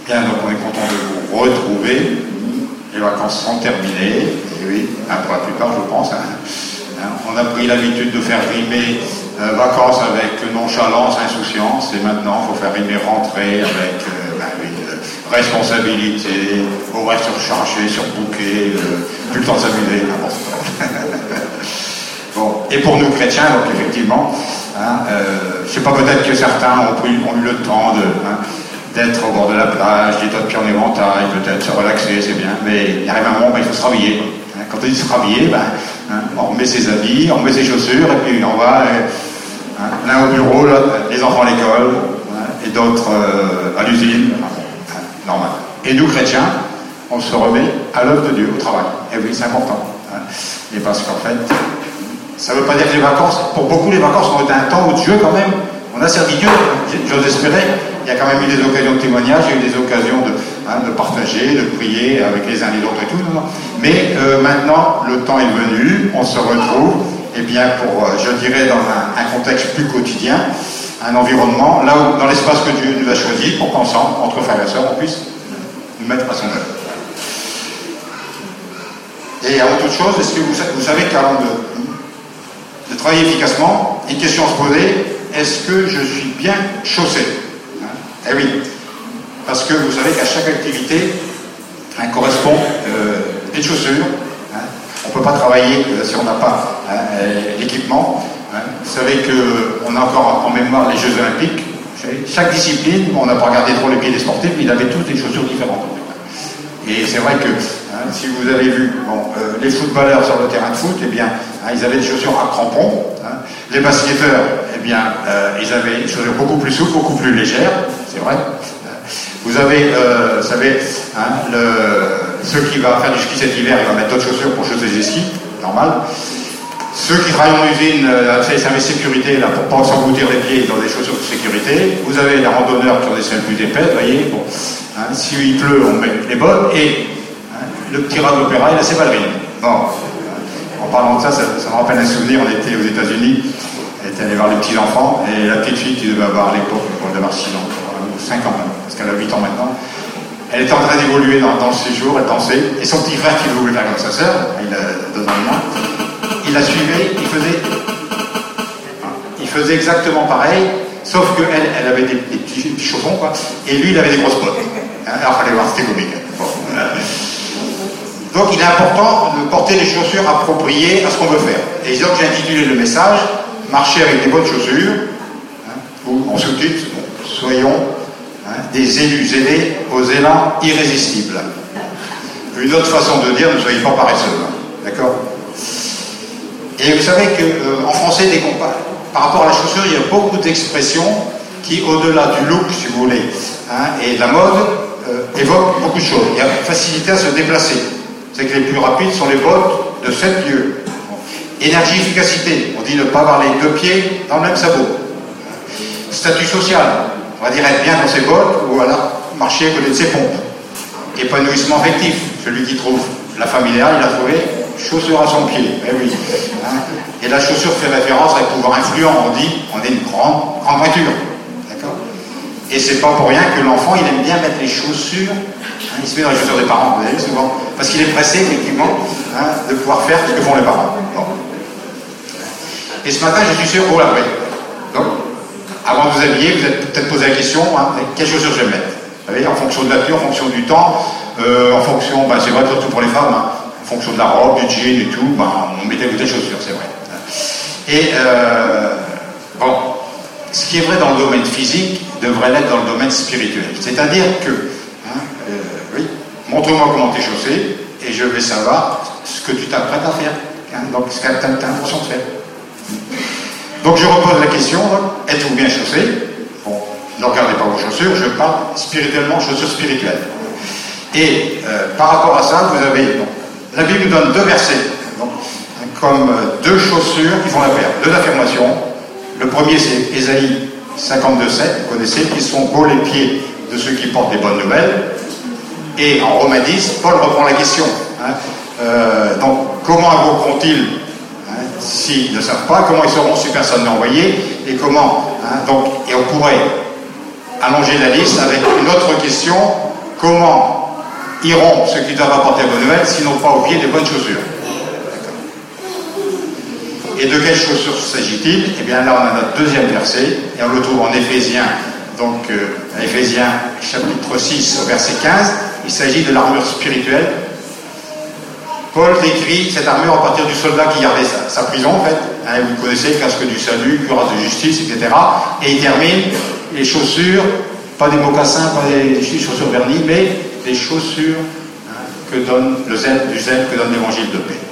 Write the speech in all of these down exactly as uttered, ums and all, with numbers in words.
Bien, donc on est content de vous retrouver. Les vacances sont terminées. Et oui, hein, pour la plupart, je pense. Hein. Hein, on a pris l'habitude de faire rimer euh, vacances avec nonchalance, insouciance. Et maintenant, il faut faire rimer rentrée avec euh, ben, oui, euh, responsabilité, horaire surchargé, surbooké, euh, plus le temps de s'amuser. Bon. Et pour nous chrétiens, donc effectivement, hein, euh, je sais pas, peut-être que certains ont, pris, ont eu le temps de... Hein, d'être au bord de la plage, des tas de pierres en éventail, peut-être se relaxer, c'est bien, mais il arrive un moment où il faut se rhabiller. Quand on dit se rhabiller, ben, hein, on remet ses habits, on remet ses chaussures, et puis on va, hein, l'un au bureau, là, les enfants à l'école, hein, et d'autres euh, à l'usine, enfin, hein, normal. Et nous, chrétiens, on se remet à l'œuvre de Dieu, au travail. Et oui, c'est important. Hein. Et parce qu'en fait, ça ne veut pas dire que les vacances, pour beaucoup, les vacances ont été un temps où Dieu, quand même, on a servi Dieu, j'ose espérer. Il y a quand même eu des occasions de témoignage, il y a eu des occasions de, hein, de partager, de prier avec les uns et les autres et tout. Non, non. Mais euh, maintenant, le temps est venu, on se retrouve, eh bien, pour, euh, je dirais, dans un, un contexte plus quotidien, un environnement, là où, dans l'espace que Dieu nous a choisi, pour qu'ensemble, entre frères et sœurs, on puisse nous mettre à son œuvre. Et avant toute chose, est-ce que vous, vous savez qu'avant de, de travailler efficacement, une question à se poser, est-ce que je suis bien chaussé ? Eh oui, parce que vous savez qu'à chaque activité hein, correspond euh, des chaussures. Hein. On ne peut pas travailler euh, si on n'a pas hein, l'équipement. Hein. Vous savez qu'on a encore en mémoire les Jeux Olympiques. Chaque discipline, on n'a pas regardé trop les pieds des sportifs, mais ils avaient tous des chaussures différentes. Et c'est vrai que hein, si vous avez vu bon, euh, les footballeurs sur le terrain de foot, eh bien, hein, ils avaient des chaussures à crampons. Hein. Les basketteurs, eh bien, euh, ils avaient des chaussures beaucoup plus souples, beaucoup plus légères. C'est vrai. Vous avez, euh, vous savez, hein, le, ceux qui vont faire du ski cet hiver, ils vont mettre d'autres chaussures pour chausser les skis, normal. Ceux qui travaillent en usine, euh, c'est les services sécurité, là, pour ne pas s'engloutir les pieds, ils ont des chaussures de sécurité. Vous avez les randonneurs qui ont des selles plus épaisses, vous voyez. Bon, hein, s'il pleut, on met les bottes. Et hein, le petit rat de l'opéra, il a ses ballerines. Bon, en parlant de ça, ça, ça me rappelle un souvenir. On était aux États-Unis, on était allé voir les petits enfants, et la petite fille qui devait avoir à l'époque, elle devait avoir six ans, ou cinq ans maintenant, parce qu'elle a huit ans maintenant. Elle était en train d'évoluer dans, dans le séjour, elle dansait, et son petit frère qui voulait faire comme sa sœur, il a deux ans et demi, il la suivait, il faisait, il faisait exactement pareil, sauf qu'elle, elle avait des, des petits, petits chaussons, quoi, et lui, il avait des grosses bottes. Hein, alors, il fallait voir, c'était comique. Bon, voilà. Donc, il est important de porter les chaussures appropriées à ce qu'on veut faire. Et donc, j'ai intitulé le message « Marcher avec des bonnes chaussures hein, », ou en sous-titre « Soyons hein, des élus zélés aux élans irrésistibles ». Une autre façon de dire « Ne soyez pas paresseux hein, ». D'accord ? Et vous savez qu'en euh, français, dès qu'on parle, par rapport à la chaussure, il y a beaucoup d'expressions qui, au-delà du look, si vous voulez, hein, et de la mode, euh, évoquent beaucoup de choses. Il y a une facilité à se déplacer. C'est que les plus rapides sont les bottes de sept lieues. Bon. Énergie, efficacité. On dit ne pas avoir les deux pieds dans le même sabot. Statut social. On va dire être bien dans ses bottes ou alors marcher à côté de ses pompes. Épanouissement affectif. Celui qui trouve la femme idéale, il a trouvé chaussure à son pied. Eh oui. Hein. Et la chaussure fait référence à un pouvoir influent. On dit on est une grande, grande voiture. D'accord ? Et c'est pas pour rien que l'enfant, il aime bien mettre les chaussures. Hein, il se met dans les chaussures des parents, vous voyez, souvent. Parce qu'il est pressé, effectivement, hein, de pouvoir faire ce que font les parents. Bon. Et ce matin, je suis sûr, oh là, oui. Donc, avant de vous habiller, vous êtes peut-être posé la question, hein, quelles chaussures je vais mettre ? Vous savez, en fonction de la nature, en fonction du temps, euh, en fonction, ben, c'est vrai, surtout pour les femmes, hein, en fonction de la robe, du jean et tout, ben, on mettait telle chaussures, c'est vrai. Et, euh, bon, ce qui est vrai dans le domaine physique devrait l'être dans le domaine spirituel. C'est-à-dire que, hein, euh, oui, montre-moi comment tu es chaussé, et je vais savoir ce que tu t'apprêtes à faire. Hein, donc, ce que tu as l'intention de faire. Donc, je repose la question, êtes-vous bien chaussé ? Bon, ne regardez pas vos chaussures, je parle spirituellement, chaussures spirituelles. Et euh, par rapport à ça, vous avez, bon, la Bible nous donne deux versets, donc, comme euh, deux chaussures qui font la paire, deux affirmations. Le premier, c'est Ésaïe cinquante-deux sept, vous connaissez, qui sont beaux les pieds de ceux qui portent des bonnes nouvelles. Et en Romains dix, Paul reprend la question. Hein, euh, donc, comment invoqueront-ils hein, s'ils ne savent pas? Comment ils sauront si personne n'a envoyé? Et comment hein, donc, et on pourrait allonger la liste avec une autre question comment iront ceux qui doivent apporter la bonne nouvelle, sinon pas au pied des bonnes chaussures. Et de quelles chaussures s'agit-il? Eh bien là on a notre deuxième verset, et on le trouve en Éphésiens, donc euh, Éphésiens chapitre six au verset quinze, il s'agit de l'armure spirituelle. Paul décrit cette armure à partir du soldat qui gardait sa, sa prison en fait, hein, vous connaissez, casque du salut, cuirasse de justice, et cetera. Et il termine les chaussures, pas des mocassins, pas des, des chaussures vernies, mais des chaussures hein, que donne le zèle, du zèle que donne l'évangile de paix.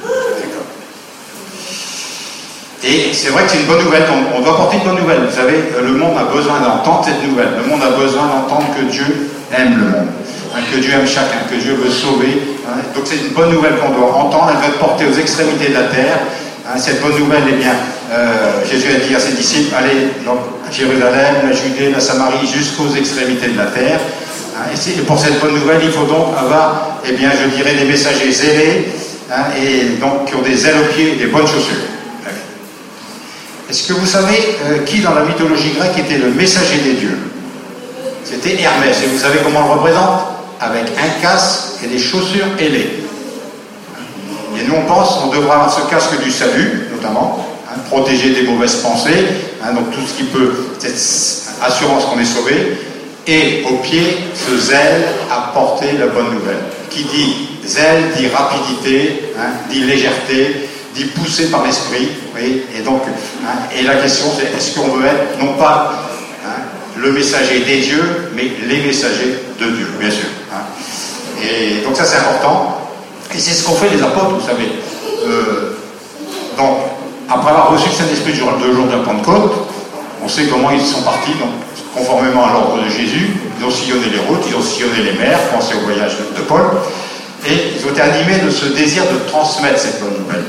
Et c'est vrai que c'est une bonne nouvelle, on, on doit porter une bonne nouvelle. Vous savez, le monde a besoin d'entendre cette nouvelle. Le monde a besoin d'entendre que Dieu aime le monde, hein, que Dieu aime chacun, que Dieu veut sauver. Hein. Donc c'est une bonne nouvelle qu'on doit entendre, elle doit être portée aux extrémités de la terre. Hein, cette bonne nouvelle, eh bien, euh, Jésus a dit à ses disciples, allez donc, à Jérusalem, la Judée, la Samarie, jusqu'aux extrémités de la terre. Hein, et, et pour cette bonne nouvelle, il faut donc avoir, eh bien, je dirais, des messagers zélés, hein, et donc qui ont des ailes aux pieds et des bonnes chaussures. Est-ce que vous savez euh, qui dans la mythologie grecque était le messager des dieux? C'était Hermès. Et vous savez comment on le représente? Avec un casque et des chaussures ailées. Et nous on pense qu'on devra avoir ce casque du salut, notamment, hein, protéger des mauvaises pensées, hein, donc tout ce qui peut, cette assurance qu'on est sauvé, et au pied, ce zèle à porter la bonne nouvelle. Qui dit zèle, dit rapidité, hein, dit légèreté, dit poussé par l'esprit, oui, et donc, hein, et la question c'est, est-ce qu'on veut être, non pas hein, le messager des dieux, mais les messagers de Dieu, bien sûr. Hein. Et donc ça c'est important, et c'est ce qu'ont fait les apôtres, vous savez. Euh, donc, après avoir reçu le Saint-Esprit le jour de la Pentecôte, on sait comment ils sont partis, donc, conformément à l'ordre de Jésus, ils ont sillonné les routes, ils ont sillonné les mers, pensez au voyage de, de Paul, et ils ont été animés de ce désir de transmettre cette bonne nouvelle.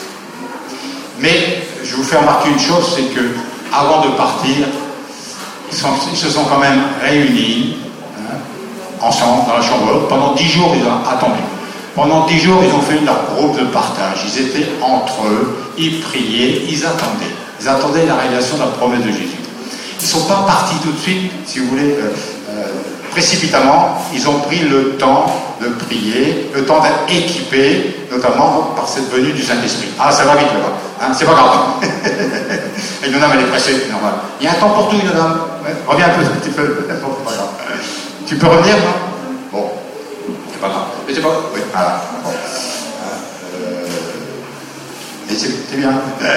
Mais je vous fais remarquer une chose, c'est que avant de partir, ils, sont, ils se sont quand même réunis hein, ensemble dans la chambre haute. Pendant dix jours, ils ont attendu. Pendant dix jours, ils ont fait leur groupe de partage. Ils étaient entre eux, ils priaient, ils attendaient. Ils attendaient la réalisation de la promesse de Jésus. Ils ne sont pas partis tout de suite, si vous voulez, euh, euh, précipitamment. Ils ont pris le temps de prier, le temps d'être équipés, notamment par cette venue du Saint-Esprit. Ah, ça va vite là-bas, hein, c'est pas grave. Et une dame, elle est pressée, c'est normal. Il y a un temps pour tout, une dame. Ouais, reviens un peu, un petit peu. Bon, c'est pas grave. Tu peux revenir, non? Bon, c'est pas grave. Mais c'est pas. Oui, voilà. Bon. Euh... Mais c'est bien.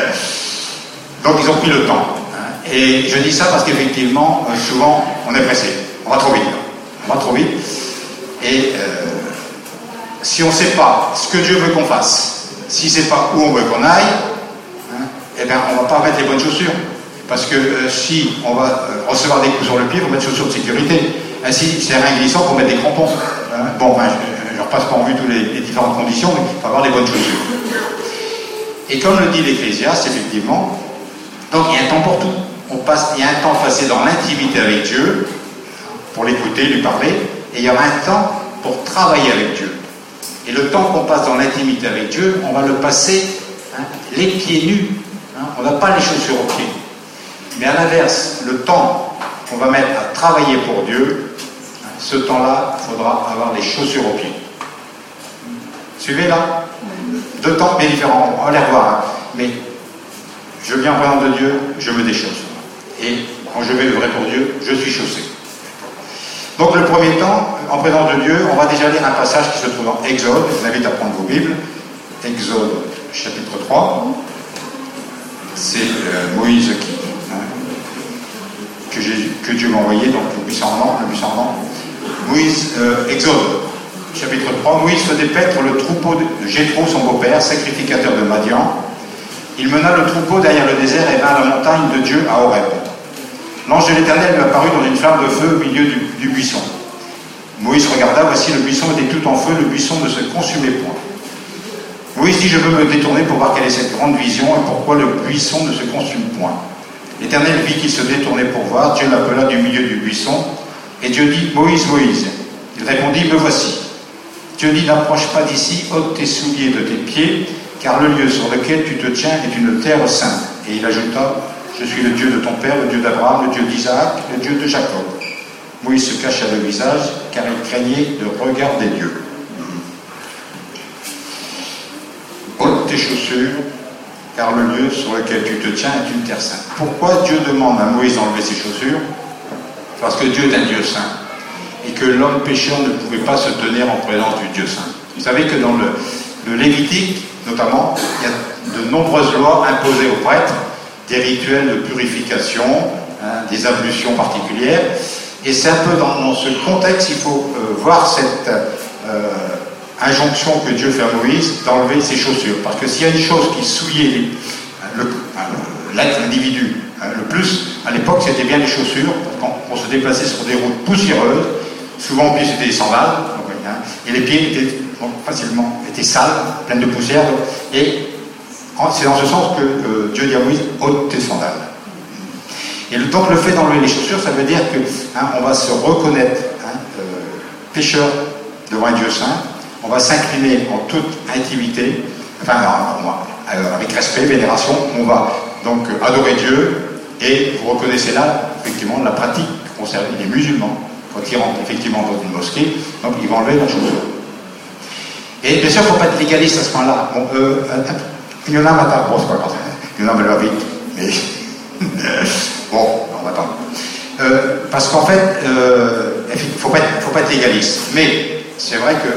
Donc, ils ont pris le temps. Hein. Et je dis ça parce qu'effectivement, souvent, on est pressé. On va trop vite. On va trop vite. Et euh, si on ne sait pas ce que Dieu veut qu'on fasse, si c'est pas où on veut qu'on aille, hein, eh bien on ne va pas mettre les bonnes chaussures. Parce que euh, si on va euh, recevoir des coups sur le pied, il faut mettre chaussures de sécurité. Ainsi, c'est rien glissant pour mettre des crampons. Hein. Bon, ben, je ne repasse pas en vue toutes les, les différentes conditions, mais il faut avoir des bonnes chaussures. Et comme le dit l'Ecclésiaste, effectivement, donc il y a un temps pour tout. On passe, il y a un temps passé dans l'intimité avec Dieu, pour l'écouter, lui parler, et il y aura un temps pour travailler avec Dieu. Et le temps qu'on passe dans l'intimité avec Dieu, on va le passer hein, les pieds nus. Hein, on n'a pas les chaussures aux pieds. Mais à l'inverse, le temps qu'on va mettre à travailler pour Dieu, hein, ce temps-là, il faudra avoir les chaussures aux pieds. Suivez là? Deux temps bien différents, on va les revoir. Hein. Mais je viens en présence de Dieu, je me déchausse. Et quand je vais œuvrer pour Dieu, je suis chaussé. Donc le premier temps, en présence de Dieu, on va déjà lire un passage qui se trouve dans Exode. Je vous invite à prendre vos Bibles. Exode chapitre trois. C'est euh, Moïse qui, hein, que, Jésus, que Dieu m'a envoyé, donc le buisson ardent, le buisson ardent. Moïse, euh, Exode chapitre trois. Moïse faisait paître le troupeau de Jéthro, son beau-père, sacrificateur de Madian. Il mena le troupeau derrière le désert et vint à la montagne de Dieu à Horeb. L'ange de l'Éternel lui apparut dans une flamme de feu au milieu du, du buisson. Moïse regarda, voici le buisson était tout en feu, le buisson ne se consumait point. Moïse dit, je veux me détourner pour voir quelle est cette grande vision et pourquoi le buisson ne se consume point. L'Éternel vit qu'il se détournait pour voir, Dieu l'appela du milieu du buisson, et Dieu dit, Moïse, Moïse. Il répondit, me voici. Dieu dit, n'approche pas d'ici, ôte tes souliers de tes pieds, car le lieu sur lequel tu te tiens est une terre sainte. Et il ajouta, je suis le Dieu de ton père, le Dieu d'Abraham, le Dieu d'Isaac, le Dieu de Jacob. Moïse se cacha le visage, car il craignait le regard des dieux. Ôte tes chaussures, car le lieu sur lequel tu te tiens est une terre sainte. Pourquoi Dieu demande à Moïse d'enlever ses chaussures? Parce que Dieu est un Dieu saint, et que l'homme pécheur ne pouvait pas se tenir en présence du Dieu saint. Vous savez que dans le, le Lévitique, notamment, il y a de nombreuses lois imposées aux prêtres, des rituels de purification, hein, des ablutions particulières, et c'est un peu dans, dans ce contexte qu'il faut euh, voir cette euh, injonction que Dieu fait à Moïse d'enlever ses chaussures. Parce que s'il y a une chose qui souillait l'individu hein, le plus, à l'époque, c'était bien les chaussures, parce qu'on se déplaçait sur des routes poussiéreuses, souvent en plus c'était des sandales, donc, hein, et les pieds étaient donc, facilement étaient sales, pleins de poussière, donc, et c'est dans ce sens que euh, Dieu dit à Moïse, ôte tes sandales. Et le, donc le fait d'enlever les chaussures, ça veut dire que hein, on va se reconnaître hein, euh, pécheur devant un Dieu saint, on va s'incliner en toute intimité, enfin euh, avec respect, vénération, on va donc euh, adorer Dieu, et vous reconnaissez là effectivement la pratique concernant les musulmans, quand ils rentrent effectivement dans une mosquée, donc ils vont enlever leurs chaussures. Et bien sûr, il ne faut pas être légaliste à ce moment-là. Bon, euh, il y en a maintenant, bon c'est pas grave, il y en a mais va vite, mais bon, on va attendre. Euh, parce qu'en fait, euh, il ne faut, faut pas être légaliste. Mais c'est vrai que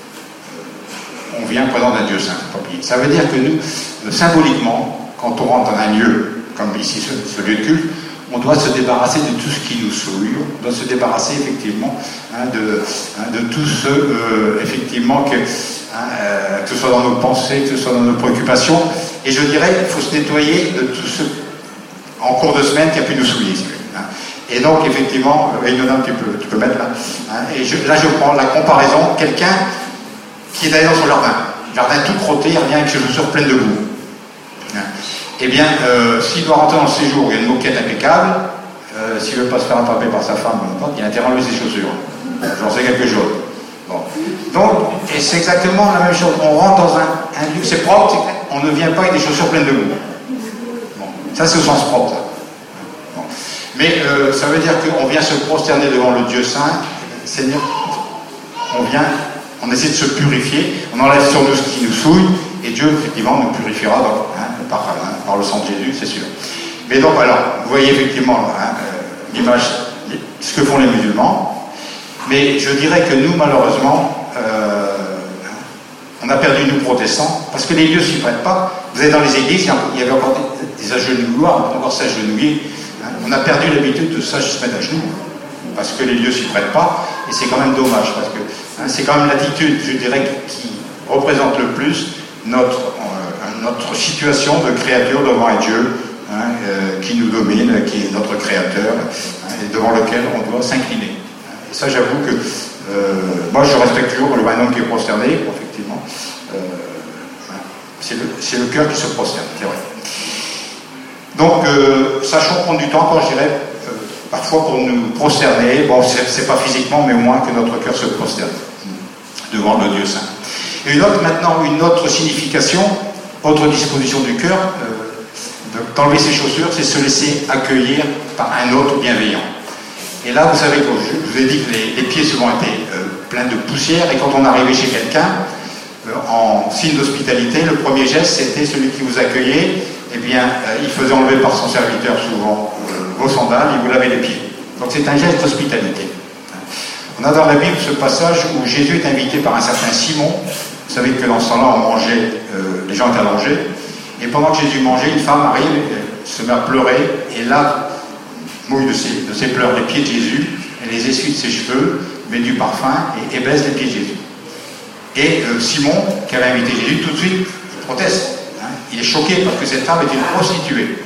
euh, on vient présent d'un Dieu saint, faut pas oublier. Ça veut dire que nous, euh, symboliquement, quand on rentre dans un lieu, comme ici ce, ce lieu de culte, on doit se débarrasser de tout ce qui nous souille, on doit se débarrasser effectivement hein, de, hein, de tout ce, euh, effectivement, que, hein, euh, que ce soit dans nos pensées, que ce soit dans nos préoccupations. Et je dirais, il faut se nettoyer de tout ce, en cours de semaine, qui a pu nous souiller. Hein. Et donc, effectivement, euh, Ilona, tu peux, tu peux mettre là. Hein, et je, là, je prends la comparaison, quelqu'un qui est allé dans son jardin, jardin tout crotté, il revient avec ses chaussures pleines de boue. Hein. Eh bien, euh, s'il doit rentrer dans le séjour, il y a une moquette impeccable, euh, s'il ne veut pas se faire attraper par sa femme, il a intérêt à enlever ses chaussures. J'en sais quelque chose. Bon. Donc, et c'est exactement la même chose. On rentre dans un, un lieu, c'est propre, on ne vient pas avec des chaussures pleines de boue. Bon. Ça, c'est au sens propre. Ça. Bon. Mais euh, ça veut dire qu'on vient se prosterner devant le Dieu Saint. Seigneur, on vient, on essaie de se purifier, on enlève sur nous ce qui nous souille, et Dieu, effectivement, nous purifiera donc, hein, par, hein, par le sang de Jésus, c'est sûr. Mais donc, alors, vous voyez effectivement hein, euh, l'image, ce que font les musulmans, mais je dirais que nous, malheureusement, euh, on a perdu, nous, protestants, parce que les lieux ne s'y prêtent pas. Vous allez dans les églises, il y avait encore des, des agenouilloirs, on peut encore s'agenouiller. Hein. On a perdu l'habitude de ça, se mettre à genoux, parce que les lieux ne s'y prêtent pas, et c'est quand même dommage, parce que hein, c'est quand même l'attitude, je dirais, qui représente le plus notre, euh, notre situation de créature devant un Dieu hein, euh, qui nous domine, qui est notre créateur, hein, et devant lequel on doit s'incliner. Et ça, j'avoue que euh, moi, je respecte toujours un homme qui est prosterné, effectivement. Euh, hein, c'est le, le cœur qui se prosterne, c'est vrai. Donc, euh, sachons prendre du temps, encore, je dirais, euh, parfois pour nous prosterner. Bon, c'est pas physiquement, mais au moins que notre cœur se prosterne devant le Dieu Saint. Et une autre, maintenant, une autre signification, autre disposition du cœur, euh, d'enlever ses chaussures, c'est se laisser accueillir par un autre bienveillant. Et là, vous savez, quand je vous ai dit que les, les pieds souvent étaient euh, pleins de poussière, et quand on arrivait chez quelqu'un, euh, en signe d'hospitalité, le premier geste, c'était celui qui vous accueillait, eh bien, euh, il faisait enlever par son serviteur souvent euh, vos sandales, il vous lavait les pieds. Donc c'est un geste d'hospitalité. On a dans la Bible ce passage où Jésus est invité par un certain Simon. Vous savez que dans ce temps-là, on mangeait, euh, les gens étaient allongés. Et pendant que Jésus mangeait, une femme arrive, se met à pleurer, et là, mouille de ses, de ses pleurs les pieds de Jésus, elle les essuie de ses cheveux, met du parfum, et, et baise les pieds de Jésus. Et euh, Simon, qui avait invité Jésus, tout de suite, il proteste. Hein, il est choqué parce que cette femme est une prostituée.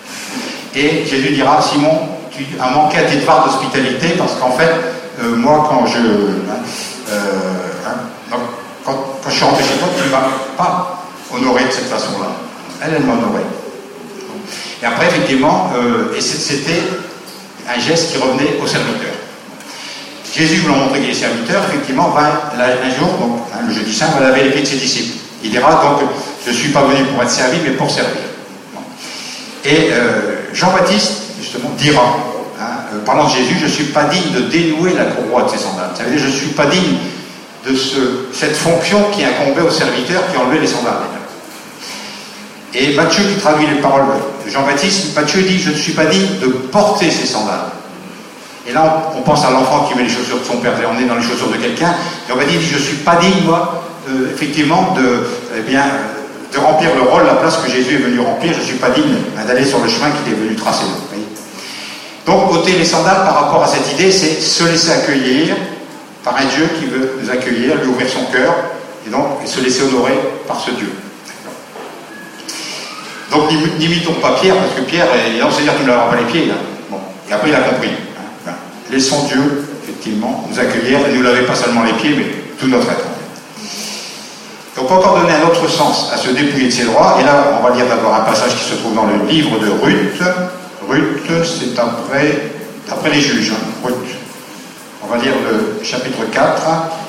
Et Jésus dira, Simon, tu as manqué à tes devoirs d'hospitalité, parce qu'en fait, euh, moi, quand je... Hein, euh, hein, donc, Quand, quand je suis rentré chez toi, tu ne m'as pas honoré de cette façon-là. Elle, elle m'a honoré. Et après, effectivement, euh, et c'était un geste qui revenait au serviteur. Jésus, voulant montrer qu'il est serviteur, effectivement, va un jour, donc, hein, le jeudi saint, va laver les pieds de ses disciples. Il dira donc, je ne suis pas venu pour être servi, mais pour servir. Et euh, Jean-Baptiste, justement, dira, hein, parlant de Jésus, je ne suis pas digne de dénouer la courroie de ses sandales. Ça veut dire, je ne suis pas digne de ce, cette fonction qui incombait au serviteur qui enlevait les sandales. Et Matthieu qui traduit les paroles de Jean-Baptiste, Matthieu dit, je ne suis pas digne de porter ces sandales. Et là, on, on pense à l'enfant qui met les chaussures de son père, et on est dans les chaussures de quelqu'un, et on va dire, je ne suis pas digne, moi, euh, effectivement, de, eh bien, de remplir le rôle, la place que Jésus est venu remplir, je ne suis pas digne d'aller sur le chemin qu'il est venu tracer. Donc, ôter les sandales par rapport à cette idée, c'est se laisser accueillir par un Dieu qui veut nous accueillir, lui ouvrir son cœur, et donc et se laisser honorer par ce Dieu. Donc, n'imitons pas Pierre, parce que Pierre, il a dire qu'il ne lavera pas les pieds. Là. Bon. Et après, il a compris. Hein. Laissons Dieu, effectivement, nous accueillir et nous laver pas seulement les pieds, mais tout notre être. Donc, on peut encore donner un autre sens à se dépouiller de ses droits. Et là, on va lire d'abord un passage qui se trouve dans le livre de Ruth. Ruth, c'est après, après les juges. Hein. Ruth. On va lire le chapitre quatre,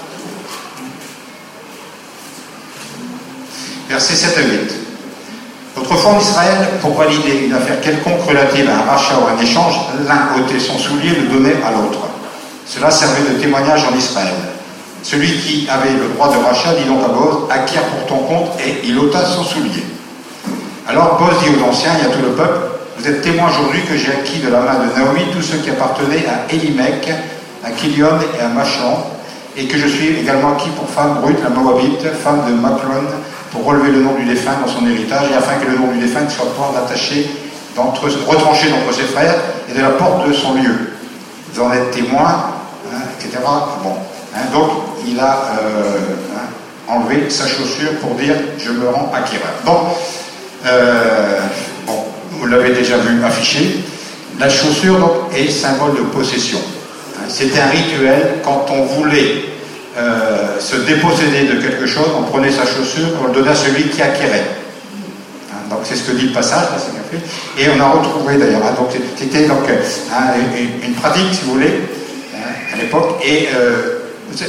versets sept à huit. Autrefois en Israël, pour valider une affaire quelconque relative à un rachat ou un échange, l'un ôtait son soulier et le donnait à l'autre. Cela servait de témoignage en Israël. Celui qui avait le droit de rachat dit donc à Boz, acquiert pour ton compte, et il ôta son soulier. Alors Boz dit aux anciens et à tout le peuple, vous êtes témoins aujourd'hui que j'ai acquis de la main de Naomi tous ceux qui appartenaient à Élimec, à Kilion et à Machlon, et que je suis également acquis pour femme Ruth, la Moabite, femme de Machlon, pour relever le nom du défunt dans son héritage, et afin que le nom du défunt ne soit pas rattaché, retranché d'entre ses frères, et de la porte de son lieu. Vous en êtes témoins, hein, et cetera. Bon. Hein, donc, il a euh, hein, enlevé sa chaussure pour dire « je me rends acquéreur ». Donc, euh, bon, vous l'avez déjà vu affiché, la chaussure donc, est symbole de possession. Hein, c'était un rituel quand on voulait Euh, se déposséder de quelque chose, on prenait sa chaussure, on le donnait à celui qui acquérait. Hein, donc c'est ce que dit le passage, là, c'est fait. Et on a retrouvé d'ailleurs, hein, donc c'était donc hein, une, une pratique, si vous voulez, hein, à l'époque, et euh,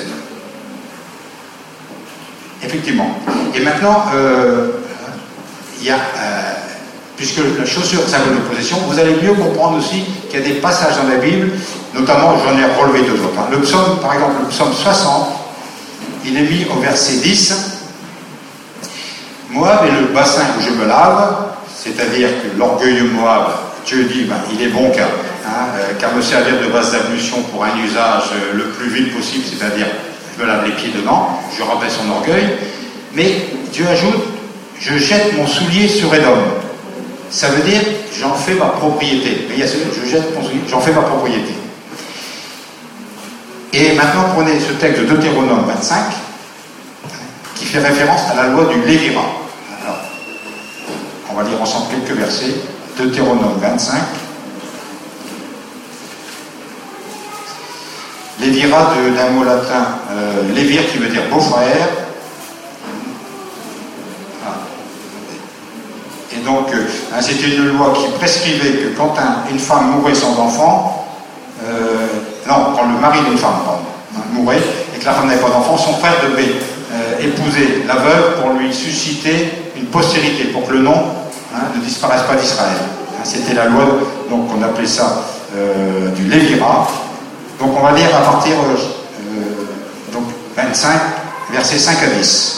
effectivement. Et maintenant, euh, il y a, euh, puisque la chaussure est symbole de possession, vous allez mieux comprendre aussi qu'il y a des passages dans la Bible, notamment, j'en ai relevé deux autres. Hein. Le psaume, par exemple, le psaume soixante, il est mis au verset dix. Moab est le bassin où je me lave, c'est-à-dire que l'orgueilleux Moab, Dieu dit, ben, il est bon qu'à hein, qu'à me servir de base d'ablution pour un usage euh, le plus vite possible, c'est-à-dire je me lave les pieds dedans, je rappelle son orgueil. Mais Dieu ajoute, je jette mon soulier sur Édom. Ça veut dire, j'en fais ma propriété. Mais il y a celui, je jette mon soulier, j'en fais ma propriété. Et maintenant, prenez ce texte de Deutéronome vingt-cinq, qui fait référence à la loi du Lévira. Alors, on va lire ensemble quelques versets. Deutéronome vingt-cinq. Lévira d'un mot latin, euh, lévir qui veut dire beau-frère. Et donc, euh, hein, c'était une loi qui prescrivait que quand un, une femme mourait sans enfant, euh, non, quand le mari d'une femme pardon, hein, mourait et que la femme n'avait pas d'enfant, son frère devait euh, épouser la veuve pour lui susciter une postérité, pour que le nom hein, ne disparaisse pas d'Israël. Hein, c'était la loi, donc on appelait ça euh, du Lévira. Donc on va lire à partir euh, donc vingt-cinq, versets cinq à dix.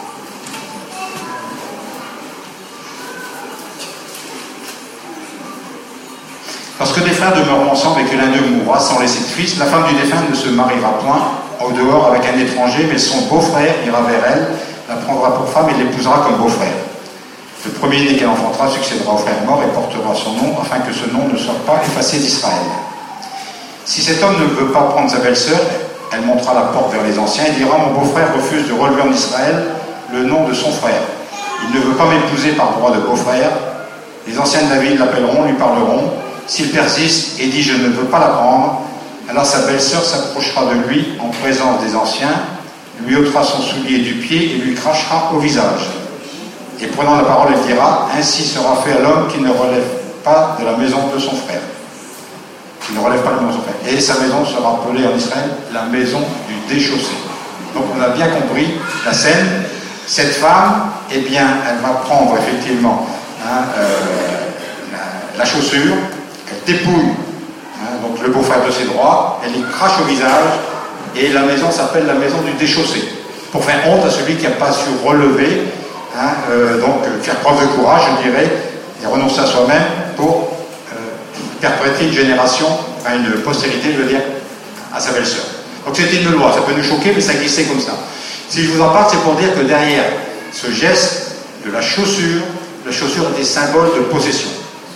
Lorsque des frères demeureront ensemble et que l'un d'eux mourra sans laisser de fils, la femme du défunt ne se mariera point au dehors avec un étranger, mais son beau-frère ira vers elle, la prendra pour femme et l'épousera comme beau-frère. Le premier-né qu'elle enfantera succédera au frère mort et portera son nom, afin que ce nom ne soit pas effacé d'Israël. Si cet homme ne veut pas prendre sa belle-sœur, elle montera la porte vers les anciens et dira « Mon beau-frère refuse de relever en Israël le nom de son frère. Il ne veut pas m'épouser par droit de beau-frère. Les anciens de la ville l'appelleront, lui parleront. S'il persiste et dit « Je ne veux pas la prendre », alors sa belle-sœur s'approchera de lui en présence des anciens, lui ôtera son soulier du pied et lui crachera au visage. Et prenant la parole, elle dira « Ainsi sera fait à l'homme qui ne relève pas de la maison de son frère. » Qui ne relève pas de la maison de son frère. Et sa maison sera appelée en Israël la maison du déchaussé. Donc on a bien compris la scène. Cette femme, eh bien, elle va prendre effectivement hein, euh, la, la chaussure, elle dépouille hein, donc le beau-frère de ses droits, elle lui crache au visage, et la maison s'appelle la maison du déchaussé, pour faire honte à celui qui n'a pas su relever, hein, euh, donc faire preuve de courage, je dirais, et renoncer à soi-même pour euh, perpétrer une génération, enfin une postérité, je veux dire, à sa belle-sœur. Donc c'était une loi, ça peut nous choquer, mais ça glissait comme ça. Si je vous en parle, c'est pour dire que derrière ce geste de la chaussure, la chaussure est des symboles de possession.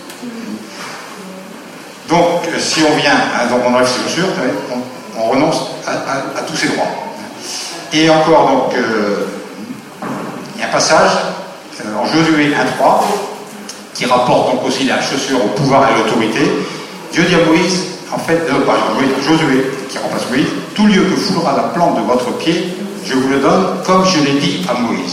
Donc, si on vient, hein, donc on enlève ses chaussures, on, on renonce à, à, à tous ses droits. Et encore, donc, euh, il y a un passage euh, en Josué un trois qui rapporte donc aussi la chaussure au pouvoir et à l'autorité. Dieu dit à Moïse, en fait, euh, pas Josué, qui remplace Moïse, tout lieu que foulera la plante de votre pied, je vous le donne comme je l'ai dit à Moïse.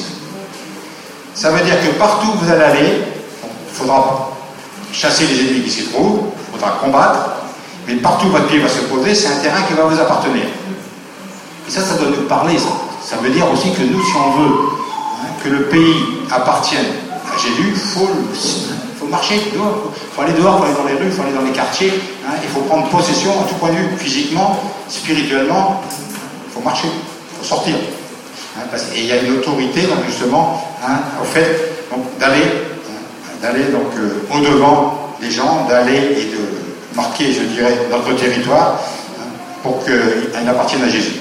Ça veut dire que partout où vous allez aller, il faudra chasser les ennemis qui s'y trouvent, il faudra combattre, mais partout où votre pied va se poser, c'est un terrain qui va vous appartenir. Et ça, ça doit nous parler, ça. Ça veut dire aussi que nous, si on veut hein, que le pays appartienne à Jésus, il faut, faut marcher dehors, il faut aller dehors, il faut aller dans les rues, il faut aller dans les quartiers, hein, il faut prendre possession à tout point de vue, physiquement, spirituellement, il faut marcher, il faut sortir. Hein, parce, et il y a une autorité, donc justement, hein, au fait d'aller hein, d'aller donc euh, au-devant des gens, d'aller et de marquer, je dirais, notre territoire hein, pour qu'il appartienne à Jésus.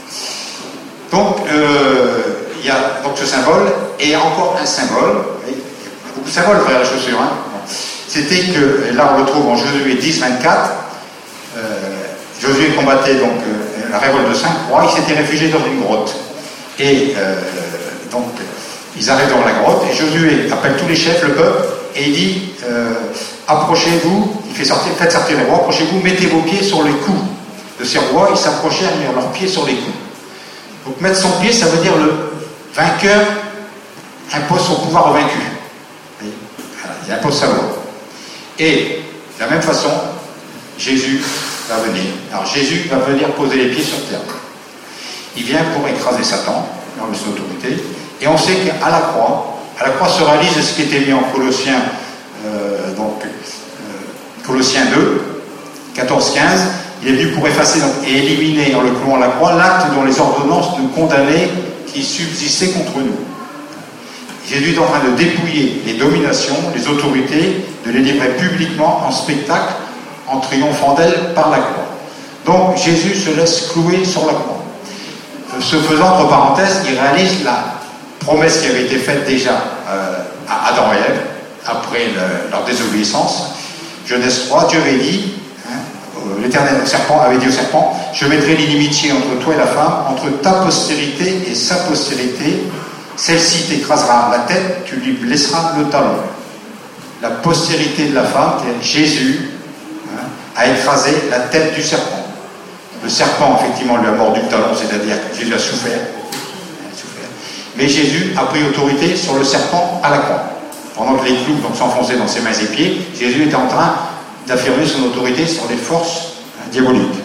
Donc, euh, il y a donc ce symbole, et encore un symbole, il y a beaucoup de symboles frère la chaussure, hein. C'était que, là on le trouve en Josué dix, vingt-quatre, euh, Josué combattait donc euh, la révolte de cinq rois, il s'était réfugié dans une grotte. Et euh, donc, ils arrivent dans la grotte, et Josué appelle tous les chefs, le peuple, et il dit, euh, approchez-vous, il fait sortir, faites sortir les rois, approchez-vous, mettez vos pieds sur les coups de ces rois, ils s'approchèrent, ils mirent leurs pieds sur les coups. Donc mettre son pied, ça veut dire le vainqueur impose son pouvoir au vaincu. Voilà, il impose sa loi. Et de la même façon, Jésus va venir. Alors Jésus va venir poser les pieds sur terre. Il vient pour écraser Satan, dans son autorité. Et on sait qu'à la croix, à la croix se réalise ce qui était mis en Colossiens, euh, donc euh, Colossiens deux, quatorze quinze. Il est venu pour effacer donc, et éliminer en le clouant à la croix l'acte dont les ordonnances nous condamnaient qui subsistaient contre nous. Jésus est en train de dépouiller les dominations, les autorités, de les livrer publiquement en spectacle, en triomphant d'elles par la croix. Donc Jésus se laisse clouer sur la croix. Ce faisant, entre parenthèses, il réalise la promesse qui avait été faite déjà euh, à Adam et Ève, après le, leur désobéissance. Genèse trois, Dieu avait dit, l'Éternel serpent avait dit au serpent, je mettrai l'inimitié entre toi et la femme, entre ta postérité et sa postérité, celle-ci t'écrasera la tête, tu lui blesseras le talon. La postérité de la femme, Jésus, hein, a écrasé la tête du serpent. Le serpent, effectivement, lui a mordu le talon, c'est-à-dire que Jésus a souffert. a souffert. Mais Jésus a pris autorité sur le serpent à la croix. Pendant que les clous s'enfonçaient dans ses mains et pieds, Jésus était en train d'affirmer son autorité sur les forces hein, diaboliques.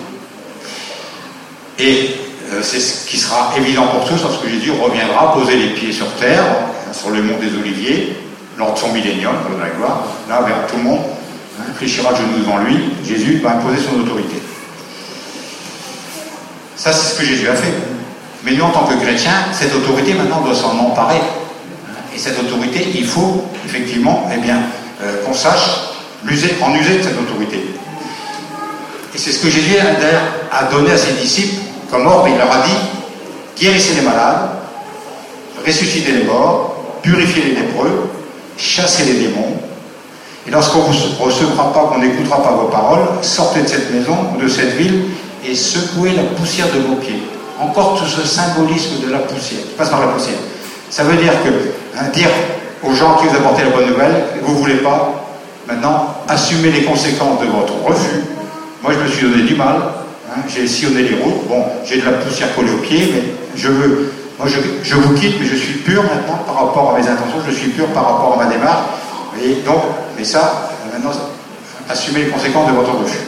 Et euh, c'est ce qui sera évident pour tous lorsque Jésus reviendra poser les pieds sur terre, hein, sur le mont des Oliviers, lors de son millénium, dans la gloire, là vers tout le monde, hein, fléchira le genou devant lui, Jésus va imposer son autorité. Ça, c'est ce que Jésus a fait. Mais nous, en tant que chrétiens, cette autorité, maintenant, doit s'en emparer. Et cette autorité, il faut, effectivement, eh bien, euh, qu'on sache l'user, en user de cette autorité. Et c'est ce que Jésus a donné à ses disciples comme ordre. Il leur a dit, guérissez les malades, ressuscitez les morts, purifiez les lépreux, chassez les démons. Et lorsqu'on ne vous recevra pas, qu'on n'écoutera pas vos paroles, sortez de cette maison ou de cette ville et secouez la poussière de vos pieds. Encore tout ce symbolisme de la poussière, qui passe par la poussière. Ça veut dire que, hein, dire aux gens qui vous apportent la bonne nouvelle, vous ne voulez pas, maintenant, assumez les conséquences de votre refus. Moi, je me suis donné du mal, hein, j'ai sillonné les routes, bon, j'ai de la poussière collée aux pieds, mais je veux, moi, je, je vous quitte, mais je suis pur maintenant par rapport à mes intentions, je suis pur par rapport à ma démarche, et donc, mais ça, maintenant, assumez les conséquences de votre refus.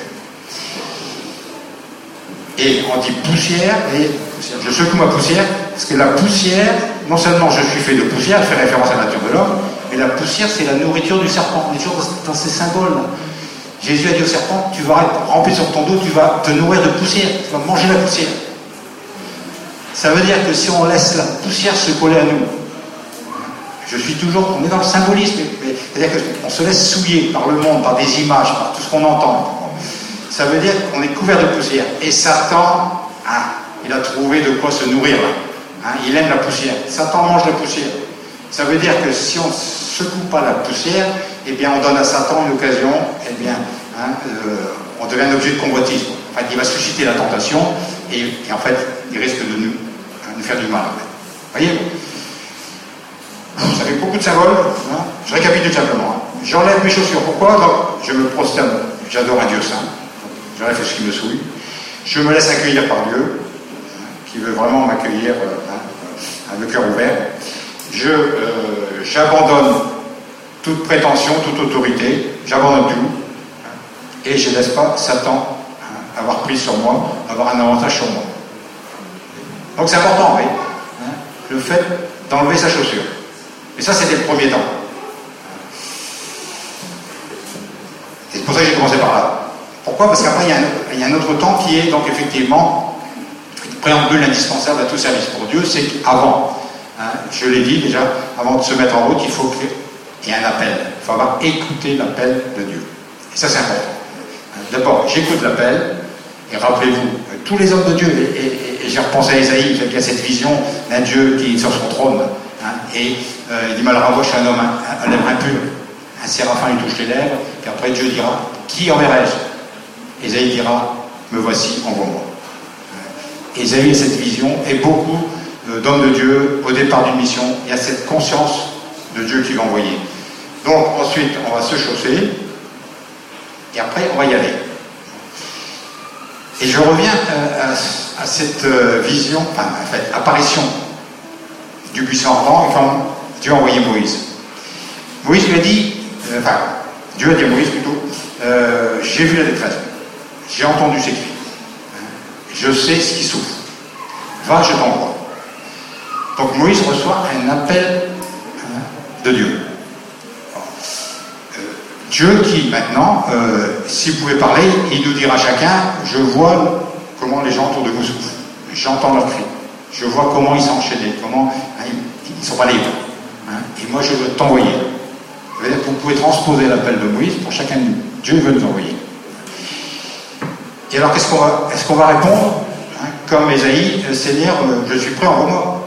Et on dit poussière, et je secoue ma poussière, parce que la poussière, non seulement je suis fait de poussière, elle fait référence à la nature de l'homme, mais la poussière, c'est la nourriture du serpent. On est toujours dans ces symboles-là. Jésus a dit au serpent, tu vas ramper sur ton dos, tu vas te nourrir de poussière, tu vas manger la poussière. Ça veut dire que si on laisse la poussière se coller à nous, je suis toujours, on est dans le symbolisme, c'est-à-dire qu'on se laisse souiller par le monde, par des images, par tout ce qu'on entend. Ça veut dire qu'on est couvert de poussière. Et Satan, hein, il a trouvé de quoi se nourrir là. Hein, il aime la poussière. Satan mange la poussière. Ça veut dire que si on ne secoue pas la poussière, eh bien on donne à Satan une occasion, eh bien hein, euh, on devient un objet de convoitise. En fait, il va susciter la tentation et, et en fait, il risque de nous, hein, nous faire du mal. Vous voyez ? Ça fait beaucoup de symboles. Hein. Je récapitule simplement. Hein. J'enlève mes chaussures. Pourquoi ? Donc, je me prosterne. J'adore un Dieu saint. J'enlève ce qui me souille. Je me laisse accueillir par Dieu, hein, qui veut vraiment m'accueillir euh, hein, le cœur ouvert. Je, euh, j'abandonne toute prétention, toute autorité. J'abandonne tout. Hein, et je ne laisse pas Satan hein, avoir prise sur moi, avoir un avantage sur moi. Donc c'est important, oui. Hein, le fait d'enlever sa chaussure. Et ça, c'était le premier temps. Et c'est pour ça que j'ai commencé par là. Pourquoi ? Parce qu'après, il y a un, il y a un autre temps qui est donc effectivement le préambule indispensable à tout service pour Dieu, c'est qu'avant, hein, je l'ai dit déjà, avant de se mettre en route, il faut qu'il y ait un appel. Il faut avoir écouté l'appel de Dieu. Et ça, c'est important. D'abord, j'écoute l'appel, et rappelez-vous, tous les hommes de Dieu, et, et, et j'ai repensé à Isaïe, qui a cette vision d'un Dieu qui est sur son trône, hein, et euh, il dit, Malravoche, un homme à lèvres impures, un séraphin lui touche les lèvres, et après Dieu dira, qui enverrai-je ? Isaïe dira, me voici, envoie-moi. Isaïe a cette vision, et beaucoup euh, d'hommes de Dieu, au départ d'une mission, il y a cette conscience de Dieu qui va envoyer. Donc ensuite, on va se chausser, et après, on va y aller. Et je reviens euh, à, à cette euh, vision, enfin, en fait, apparition du buisson ardent, et quand Dieu a envoyé Moïse. Moïse lui a dit, euh, enfin, Dieu a dit à Moïse plutôt, euh, j'ai vu la détresse, j'ai entendu ses cris, je sais ce qui souffre, va, je t'envoie. Donc Moïse reçoit un appel hein, de Dieu. Dieu qui, maintenant, euh, s'il pouvait parler, il nous dira chacun, je vois comment les gens autour de vous souffrent. J'entends leurs cris. Je vois comment ils sont enchaînés, comment hein, ils ne sont pas libres. Hein, et moi, je veux t'envoyer. Ça veut dire que vous pouvez transposer l'appel de Moïse pour chacun de nous. Dieu veut nous envoyer. Et alors, qu'est-ce qu'on va, est-ce qu'on va répondre hein, comme Ésaïe, Seigneur, je suis prêt, envoie-moi.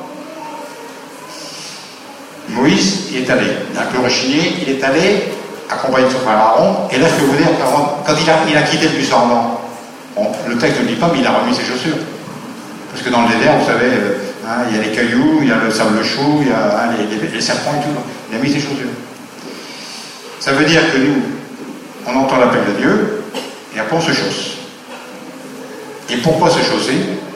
Moïse, il est allé. Il a un peu rechigné, il est allé accompagné de son frère Aaron, et là je peux vous dire, quand il a, il a quitté le buisson ardent, bon, le texte ne le dit pas, mais il a remis ses chaussures. Parce que dans le désert, vous savez, euh, hein, il y a les cailloux, il y a le sable chaud, il y a hein, les, les, les serpents et tout, il a mis ses chaussures. Ça veut dire que nous, on entend l'appel de Dieu, et après on se chausse. Et pourquoi se chausser ?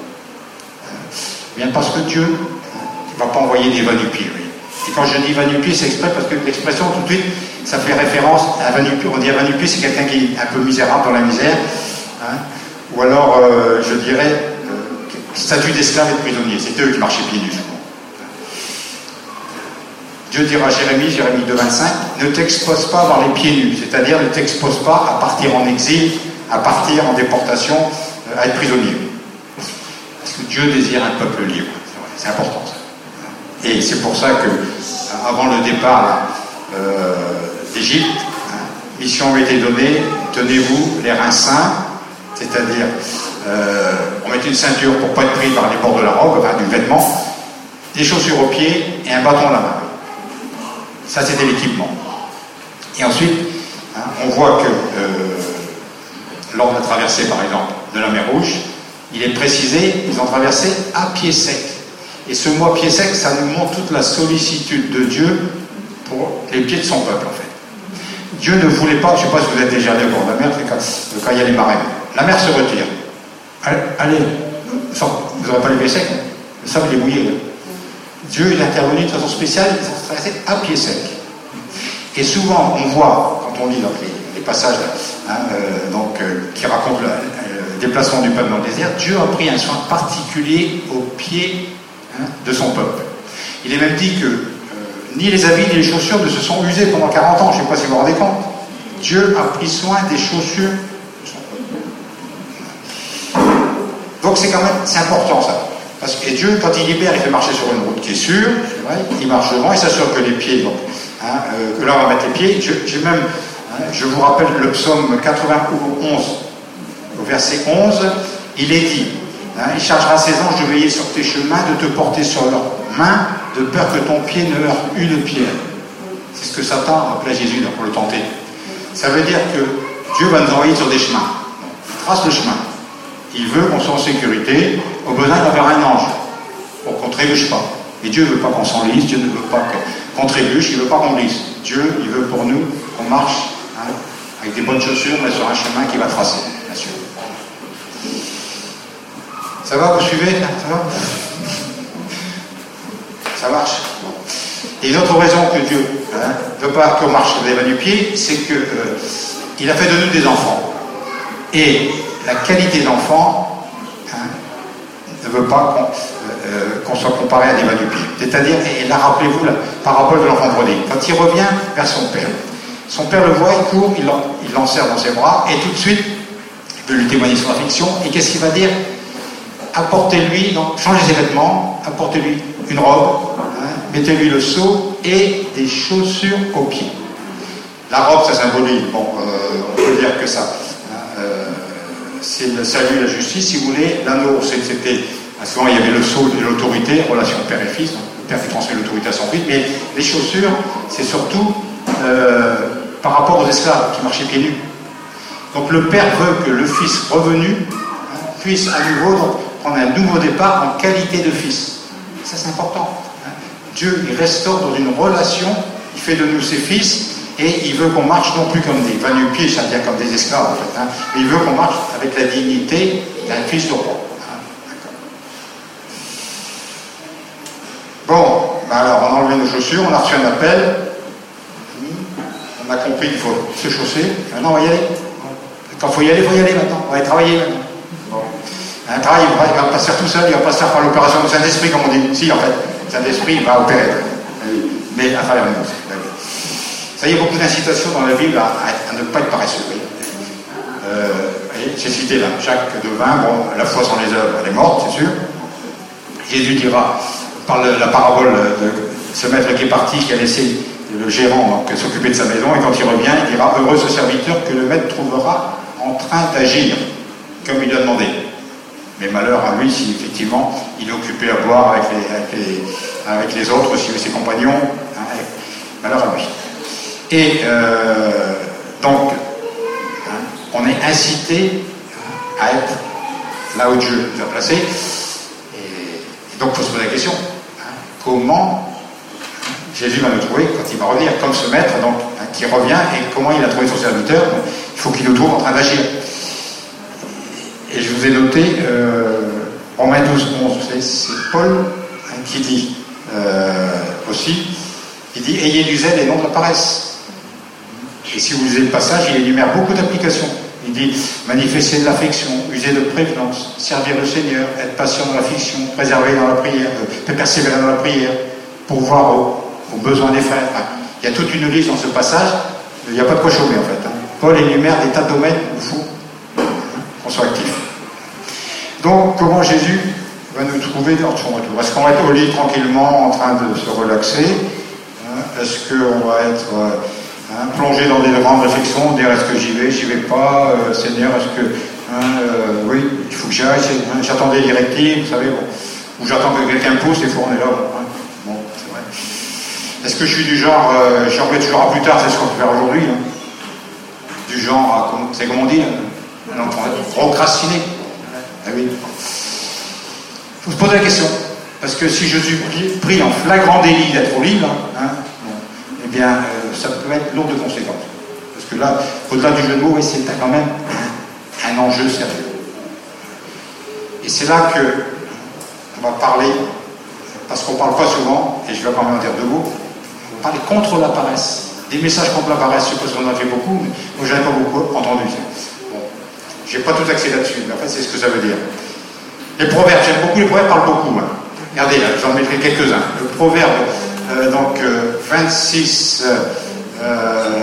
Bien parce que Dieu ne va pas envoyer des va-nu-pieds. Oui. Et quand je dis va-nu-pied, c'est exprès parce que l'expression tout de suite, ça fait référence à va-nu-pied. On dit va-nu-pied, c'est quelqu'un qui est un peu misérable dans la misère. Hein, ou alors, euh, je dirais, euh, statut d'esclave et de prisonnier. C'est eux qui marchaient pieds nus souvent. Dieu dira à Jérémie, Jérémie deux, vingt-cinq, ne t'expose pas dans les pieds nus. C'est-à-dire, ne t'expose pas à partir en exil, à partir en déportation, à être prisonnier. Parce que Dieu désire un peuple libre. C'est important ça. Et c'est pour ça que, avant le départ euh, d'Égypte, hein, mission avait été donnée, tenez-vous les reins sains, c'est-à-dire euh, on mettait une ceinture pour ne pas être pris par les bords de la robe, enfin du vêtement, des chaussures aux pieds et un bâton à la main. Ça c'était l'équipement. Et ensuite, hein, on voit que euh, lors de la traversée par exemple de la mer Rouge, il est précisé, ils ont traversé à pied sec. Et ce mot pied sec, ça nous montre toute la sollicitude de Dieu pour les pieds de son peuple, en fait. Dieu ne voulait pas, je ne sais pas si vous êtes déjà allé au bord de la mer, c'est quand, quand il y a les marées. La mer se retire. Allez, allez vous n'aurez pas les pieds secs, le sable est mouillé. Dieu, il est intervenu de façon spéciale, ils ont traversé à pied sec. Et souvent, on voit, quand on lit donc, les, les passages hein, euh, donc, euh, qui racontent le, le déplacement du peuple dans le désert, Dieu a pris un soin particulier aux pieds de son peuple. Il est même dit que euh, ni les habits ni les chaussures ne se sont usés pendant quarante ans. Je ne sais pas si vous vous rendez compte. Dieu a pris soin des chaussures. Donc c'est quand même, c'est important ça. Parce que Dieu, quand il libère, il fait marcher sur une route qui est sûre, c'est vrai, il marche devant, il s'assure que les pieds, donc, hein, euh, que là on va mettre les pieds. Je, j'ai même, hein, je vous rappelle le psaume quatre-vingt-onze, au verset onze, il est dit, hein, il chargera ses anges de veiller sur tes chemins, de te porter sur leurs mains, de peur que ton pied ne heurte une pierre. C'est ce que Satan appelait Jésus pour le tenter. Ça veut dire que Dieu va nous envoyer sur des chemins. Il trace le chemin. Il veut qu'on soit en sécurité. Au besoin, il enverra un ange pour qu'on ne trébuche pas. Et Dieu ne veut pas qu'on s'enlise, Dieu ne veut pas qu'on trébuche, il ne veut pas qu'on glisse. Dieu, il veut pour nous qu'on marche, hein, avec des bonnes chaussures, mais sur un chemin qui va tracer, bien sûr. Ça va, vous suivez là? Ça va? Ça marche? Et une autre raison que Dieu hein, ne veut pas qu'on marche sur les bas du pied, c'est qu'il euh, a fait de nous des enfants. Et la qualité d'enfant hein, ne veut pas qu'on, euh, qu'on soit comparé à des bas du pied. C'est-à-dire, et là rappelez-vous la parabole de l'enfant prodigue, quand il revient vers son père, son père le voit, il court, il, l'en, il l'enserre dans ses bras, et tout de suite, il veut lui témoigner son affection, et qu'est-ce qu'il va dire? Apportez-lui, donc changez ses vêtements, apportez-lui une robe, hein, mettez-lui le sceau et des chaussures aux pieds. La robe, ça symbolise, bon, euh, on peut dire que ça, hein, euh, c'est le salut, la justice, si vous voulez. L'anneau, c'était, souvent il y avait le sceau de l'autorité, relation père et fils, donc le père qui transmet l'autorité à son fils, mais les chaussures, c'est surtout euh, par rapport aux esclaves qui marchaient pieds nus. Donc le père veut que le fils revenu hein, puisse à nouveau donc, prendre un nouveau départ en qualité de fils. Ça c'est important. Hein. Dieu, il restaure dans une relation, il fait de nous ses fils, et il veut qu'on marche non plus comme des va-nu-pieds, ça devient comme des esclaves en fait, hein, mais il veut qu'on marche avec la dignité d'un fils de roi. Hein. Bon, ben alors on a enlevé nos chaussures, on a reçu un appel, on a compris qu'il faut se chausser, maintenant on va y aller. Quand il faut y aller, il faut y aller maintenant, on va aller travailler maintenant. Bon. Un travail, il ne va pas se faire tout seul, il ne va pas se faire par l'opération du Saint-Esprit, comme on dit. Si, en fait, le Saint-Esprit il va opérer, mais à travers nous. Ça y est, beaucoup d'incitations dans la Bible à, à, à ne pas être paresseux. Euh, j'ai cité là, Jacques de vingt, bon, la foi sans les œuvres, elle est morte, c'est sûr. Jésus dira, par le, la parabole de ce maître qui est parti, qui a laissé le gérant donc, s'occuper de sa maison, et quand il revient, il dira, heureux ce serviteur que le maître trouvera en train d'agir, comme il lui a demandé. Mais malheur à lui si effectivement il est occupé à boire avec les, avec les, avec les autres, aussi avec ses compagnons, hein, malheur à lui. Et euh, donc, hein, on est incité hein, à être là où Dieu nous a placés. Et, et donc, il faut se poser la question hein, comment Jésus va nous trouver quand il va revenir, comme ce maître donc, hein, qui revient, et comment il a trouvé son serviteur. Il faut qu'il nous trouve en train d'agir. Et je vous ai noté euh, Romains douze, onze, vous savez, c'est Paul hein, qui dit euh, aussi, il dit ayez du zèle et non de la paresse. Et si vous lisez le passage, il énumère beaucoup d'applications. Il dit manifester de l'affection, user de prévenance, servir le Seigneur, être patient dans l'affliction, préserver dans la prière, euh, persévérer dans la prière, pourvoir aux, aux besoins des frères. Enfin, il y a toute une liste dans ce passage, il n'y a pas de quoi chômer en fait. Hein. Paul énumère des tas de domaines où il faut hein, qu'on soit actif. Donc, comment Jésus va nous trouver dans son retour? Est-ce qu'on va être au lit tranquillement en train de se relaxer hein? Est-ce qu'on va être euh, Hein, plonger dans des grandes réflexions, dire est-ce que j'y vais, j'y vais pas, euh, Seigneur, est-ce que, hein, euh, oui, il faut que j'y aille, hein, j'attends des directives, vous savez, bon, ou j'attends que quelqu'un me pousse, et il faut on est là, bon, hein, bon c'est vrai. Est-ce que je suis du genre, euh, j'en remets toujours à plus tard, c'est ce qu'on peut faire aujourd'hui, hein, du genre, à, c'est comme on dit, hein, procrastiner, ah oui. Il faut se poser la question, parce que si je suis pris en flagrant délit d'être au lit, là, hein, bon, eh bien, euh, ça peut être lourd de conséquences. Parce que là, au-delà du jeu de mots, oui, c'est quand même un, un enjeu sérieux. Et c'est là que on va parler, parce qu'on ne parle pas souvent, et je vais quand même en dire deux mots, on va parler contre la paresse. Des messages contre la paresse, je suppose qu'on en a fait beaucoup, mais moi je n'en ai pas beaucoup entendu. Bon, je n'ai pas tout axé là-dessus, mais en fait c'est ce que ça veut dire. Les proverbes, j'aime beaucoup, les proverbes parlent beaucoup. Hein. Regardez là, j'en mettrai quelques-uns. Le proverbe, euh, donc euh, vingt-six, euh,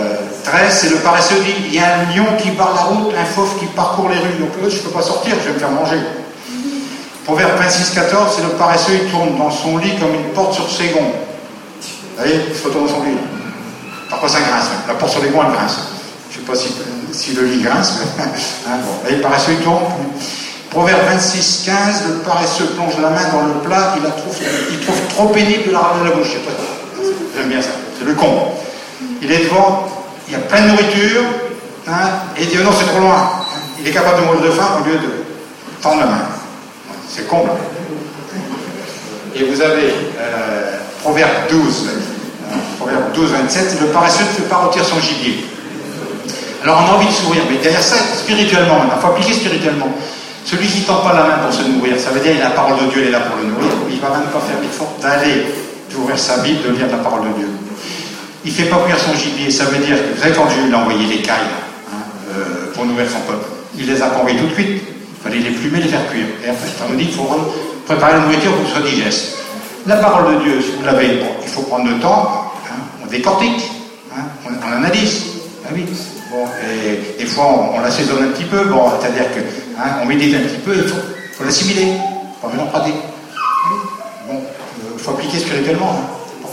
treize, c'est le paresseux dit, il y a un lion qui barre la route, un fauve qui parcourt les rues, donc là, je ne peux pas sortir, je vais me faire manger. Proverbe vingt-six, quatorze, c'est le paresseux, il tourne dans son lit comme une porte sur ses gonds. Vous voyez, il se retourne dans son lit. Parfois ça grince, la porte sur les gonds, elle grince. Je ne sais pas si, si le lit grince, mais hein, bon. Vous voyez, le paresseux, il tourne. Proverbe vingt-six, quinze, le paresseux plonge la main dans le plat, il, la trouve, il trouve trop pénible de la ramener à la bouche. J'aime bien ça, c'est le con. Il est devant, il y a plein de nourriture, hein, et il dit oh non, c'est trop loin. Il est capable de mourir de faim au lieu de tendre la main. C'est con, là. Et vous avez euh, Proverbe douze, euh, Proverbe douze, vingt-sept, le paresseux ne fait pas rôtir son gibier. Alors on a envie de sourire, mais derrière ça, spirituellement, il faut appliquer spirituellement. Celui qui ne tend pas la main pour se nourrir, ça veut dire qu'il a la parole de Dieu, il est là pour le nourrir. Il ne va même pas faire l'effort d'aller, d'ouvrir sa Bible, de lire la parole de Dieu. Il ne fait pas cuire son gibier, ça veut dire que, vous savez, quand Dieu l'a envoyé les cailles hein, euh, pour nourrir son peuple, il les a pas envoyés tout de suite. Il fallait les plumer, les faire cuire. Et après, on nous dit qu'il faut préparer la nourriture pour que ce soit digeste. La parole de Dieu, si vous l'avez, bon, il faut prendre le temps, hein, on décortique, hein, on, on analyse. Ah oui. Bon, et des fois, on, on l'assaisonne un petit peu, bon, c'est-à-dire que hein, on médite un petit peu, il faut, faut l'assimiler, pas venir en pratique. Bon, il euh, faut appliquer spirituellement. Hein.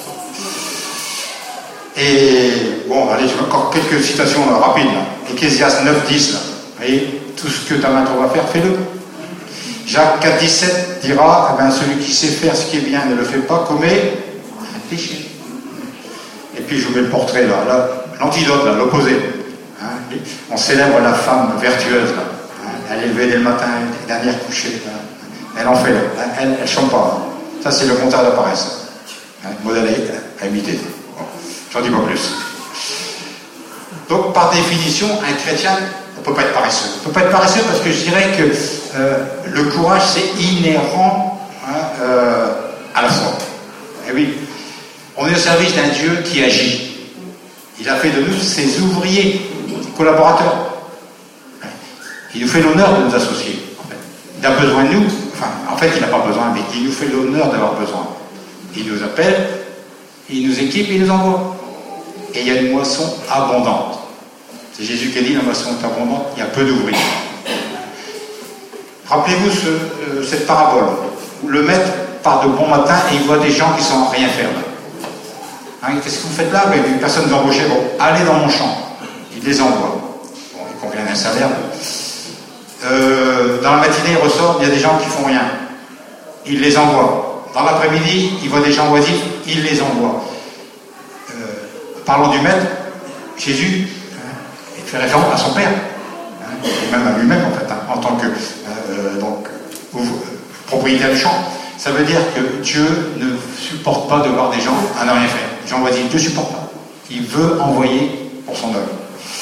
Et bon, allez, j'ai encore quelques citations euh, rapides. Ecclésiaste neuf, dix, là. Vous voyez, tout ce que ta main trouvera faire, fais-le. Jacques quatre, dix-sept dira, eh ben, celui qui sait faire ce qui est bien ne le fait pas, commet un péché. Et puis je vous mets le portrait là, là l'antidote, là, l'opposé. Hein, on célèbre la femme vertueuse, là. Hein, elle est levée dès le matin, dernière couchée. Là. Elle en fait, là. Elle ne chante pas. Hein. Ça, c'est le contraire de la paresse. Hein, modèle à imiter. Bon, j'en dis pas plus. Donc, par définition, un chrétien ne peut pas être paresseux. On ne peut pas être paresseux parce que je dirais que euh, le courage, c'est inhérent hein, euh, à la foi. Et oui, on est au service d'un Dieu qui agit. Il a fait de nous ses ouvriers, ses collaborateurs. Il nous fait l'honneur de nous associer. En fait. Il a besoin de nous. Enfin, en fait, il n'a pas besoin, mais il nous fait l'honneur d'avoir besoin. Il nous appelle, il nous équipe, il nous envoie. Et il y a une moisson abondante. C'est Jésus qui a dit, la moisson est abondante, il y a peu d'ouvriers. Rappelez-vous ce, euh, cette parabole, où le maître part de bon matin et il voit des gens qui ne sont rien faire. Hein, qu'est-ce que vous faites là? Ben, personne ne vous embaucher. Bon, allez dans mon champ. Il les envoie. Bon, il convient d'un salaire. Euh, dans la matinée, il ressort, il y a des gens qui font rien. Il les envoie. Dans l'après-midi, il voit des gens oisifs, il les envoie. Euh, parlons du maître, Jésus, hein, il fait référence à son père, hein, et même à lui-même en fait, hein, en tant que euh, donc, euh, propriétaire du champ. Ça veut dire que Dieu ne supporte pas de voir des gens à ne rien faire. Les gens oisifs, Dieu ne supporte pas. Il veut envoyer pour son œuvre.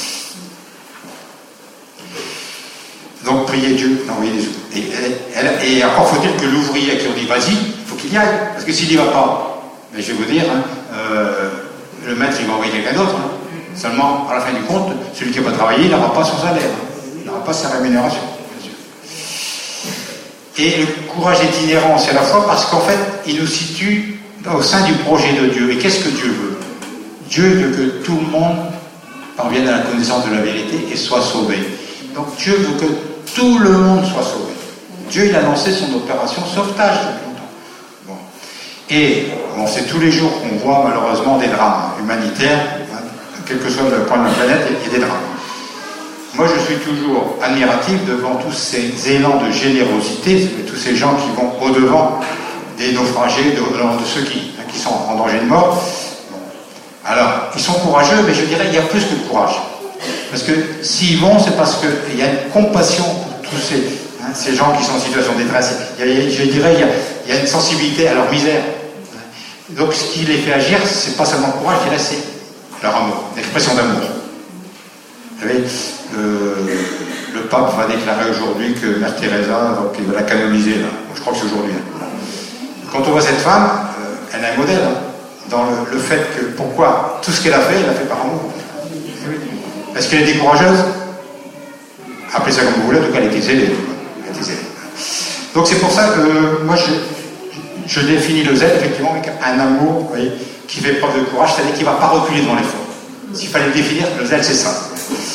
Donc, priez Dieu d'envoyer des autres. Et, et, et encore faut-il que l'ouvrier à qui on dit vas-y, il faut qu'il y aille. Parce que s'il n'y va pas, mais je vais vous dire, hein, euh, le maître il va envoyer quelqu'un d'autre. Hein. Seulement, à la fin du compte, celui qui va travailler, il n'aura pas son salaire. Hein. Il n'aura pas sa rémunération, bien sûr. Et le courage est inhérent, c'est à la fois parce qu'en fait, il nous situe au sein du projet de Dieu. Et qu'est-ce que Dieu veut? Dieu veut que tout le monde parvienne à la connaissance de la vérité et soit sauvé. Donc Dieu veut que tout le monde soit sauvé. Dieu, il a lancé son opération sauvetage depuis longtemps. Bon. Et bon, c'est tous les jours qu'on voit malheureusement des drames humanitaires, hein, quel que soit le point de la planète, il y a des drames. Moi, je suis toujours admiratif devant tous ces élans de générosité, tous ces gens qui vont au-devant des naufragés, de, de ceux qui, hein, qui sont en danger de mort. Bon. Alors, ils sont courageux, mais je dirais qu'il y a plus que de courage. Parce que s'ils vont, c'est parce qu'il y a une compassion pour tous ces, hein, ces gens qui sont en situation de détresse. Il y a, je dirais, il y, a, il y a une sensibilité à leur misère. Donc ce qui les fait agir, c'est pas seulement le courage, je dirais, c'est leur amour, l'expression d'amour. Vous savez, euh, le pape va déclarer aujourd'hui que Mère Teresa, donc, il va la canoniser, là. Je crois que c'est aujourd'hui. Hein. Quand on voit cette femme, euh, elle a un modèle, hein, dans le, le fait que, pourquoi tout ce qu'elle a fait, elle l'a fait par amour. Est-ce qu'elle était courageuse? Appelez ça comme vous voulez, en tout cas elle était zélée. Elle était zélée. Donc c'est pour ça que euh, moi je, je définis le zèle effectivement avec un amour, vous voyez, qui fait preuve de courage, c'est-à-dire qui ne va pas reculer devant l'effort. S'il fallait le définir, le zèle, c'est ça.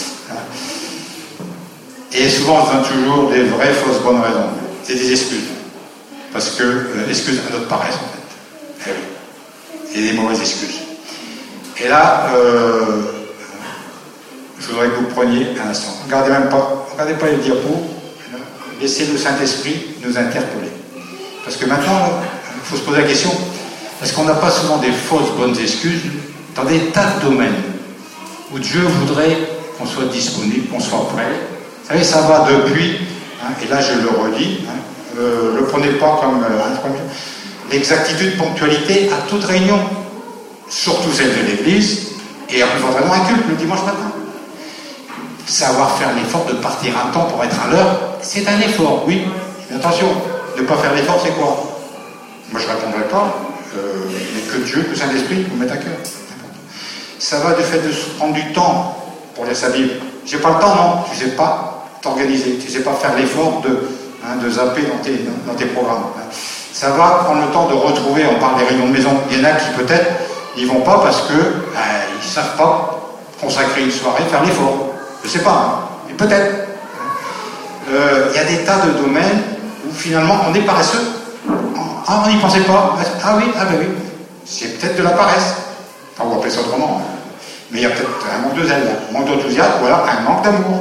Et souvent, on donne toujours des vraies, fausses, bonnes raisons. C'est des excuses. Parce que, euh, excuses à notre paresse, en fait. Et, et des mauvaises excuses. Et là, euh, je voudrais que vous preniez un instant. Regardez même pas, regardez pas les diapos. Laissez le Saint-Esprit nous interpeller. Parce que maintenant, il faut se poser la question, est-ce qu'on n'a pas souvent des fausses bonnes excuses dans des tas de domaines où Dieu voudrait qu'on soit disponible, qu'on soit prêt. Vous savez, ça va depuis, hein, et là je le redis, hein, euh, le prenez pas comme euh, l'exactitude, ponctualité à toute réunion, surtout celle de l'Église, et éventuellement un culte le dimanche matin. Savoir faire l'effort de partir un temps pour être à l'heure, c'est un effort, oui. Mais attention, ne pas faire l'effort, c'est quoi? Moi, je ne répondrai pas, euh, mais que Dieu, que le Saint-Esprit vous mette à cœur. Ça va du fait de se prendre du temps pour lire sa Bible. J'ai pas le temps, non. Tu ne sais pas t'organiser, tu ne sais pas faire l'effort de, hein, de zapper dans tes, dans tes programmes. Ça va prendre le temps de retrouver, on parle des réunions de maison, il y en a qui peut-être n'y vont pas parce qu'ils euh, ne savent pas consacrer une soirée, faire l'effort. Je ne sais pas, hein, mais peut-être. Il euh, y a des tas de domaines où finalement on est paresseux. Ah, on n'y pensait pas. Ah oui, ah ben oui. C'est peut-être de la paresse. Enfin, on va appeler ça autrement. Mais il y a peut-être un manque de zèle, un manque d'enthousiasme, ou alors un manque d'amour.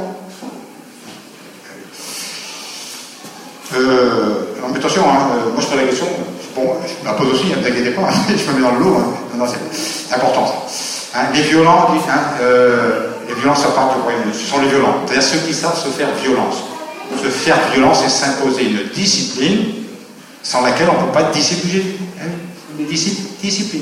Euh, non, mais attention, hein, euh, moi je pose la question. Bon, je me la pose aussi, ne vous inquiétez pas, je me mets dans le lot. Hein. Non, non, c'est important ça. Hein, les violents, hein, euh, les violences, ça part du royaume. Ce sont les violents. C'est-à-dire ceux qui savent se faire violence. Se faire violence, c'est s'imposer une discipline sans laquelle on ne peut pas être discipliné. Hein, une discipline.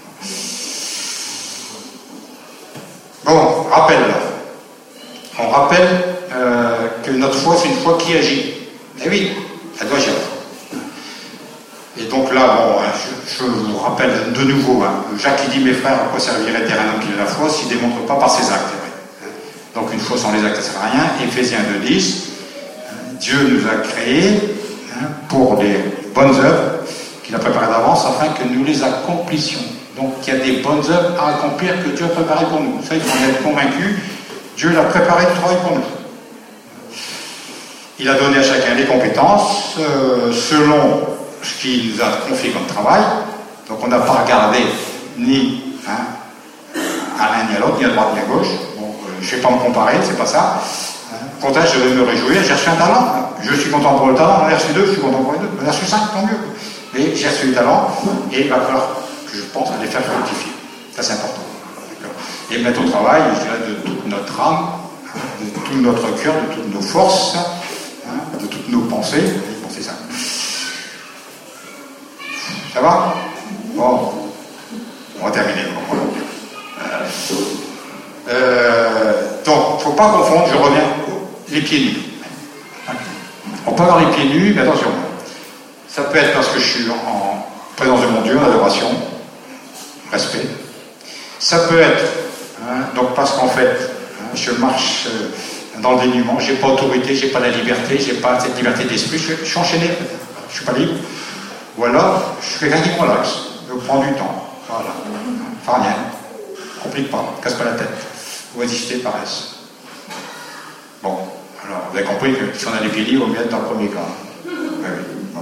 Bon, rappel. On rappelle euh, que notre foi, c'est une foi qui agit. Eh oui, elle doit agir. Et donc là, bon, je, je vous rappelle de nouveau, hein, Jacques qui dit, mes frères, à quoi servirait-il un homme qui a la foi s'il ne démontre pas par ses actes? Donc une foi sans les actes, ça ne sert à rien. Éphésiens deux dix, Dieu nous a créés hein, pour des bonnes œuvres qu'il a préparées d'avance afin que nous les accomplissions. Donc il y a des bonnes œuvres à accomplir que Dieu a préparées pour nous. Ça, il faut en être convaincu. Dieu l'a préparé du travail pour nous. Il a donné à chacun des compétences euh, selon ce qu'il nous a confié comme travail. Donc on n'a pas regardé ni hein, à l'un ni à l'autre, ni à droite ni à gauche. Bon, euh, je ne vais pas me comparer, c'est pas ça. Au contraire, je vais me réjouir, j'ai reçu un talent. Je suis content pour le talent, on a reçu deux, je suis content pour les deux. On a reçu cinq, tant mieux. Mais j'ai reçu le talent et il va falloir que je pense à les faire fructifier. Ça, c'est important. Et mettre au travail, je dirais, de toute notre âme, de tout notre cœur, de toutes nos forces, hein, de toutes nos pensées. Bon, c'est ça. Ça va? Bon. On va terminer. Euh, donc, il ne faut pas confondre, je reviens, les pieds nus. On peut avoir les pieds nus, mais attention. Ça peut être parce que je suis en présence de mon Dieu, en adoration, respect. Ça peut être, hein, donc parce qu'en fait, hein, je marche euh, dans le dénuement, je n'ai pas autorité, je n'ai pas la liberté, je n'ai pas cette liberté d'esprit, je, je suis enchaîné, je ne suis pas libre. Ou alors, je suis quelqu'un qui me relaxe, je prends du temps. Voilà. Enfin, rien. Complique pas, casse pas la tête. Oisiveté, paresse. Bon, alors, vous avez compris que si on a les pieds libres, on va être dans le premier cas. Oui, oui. Bon.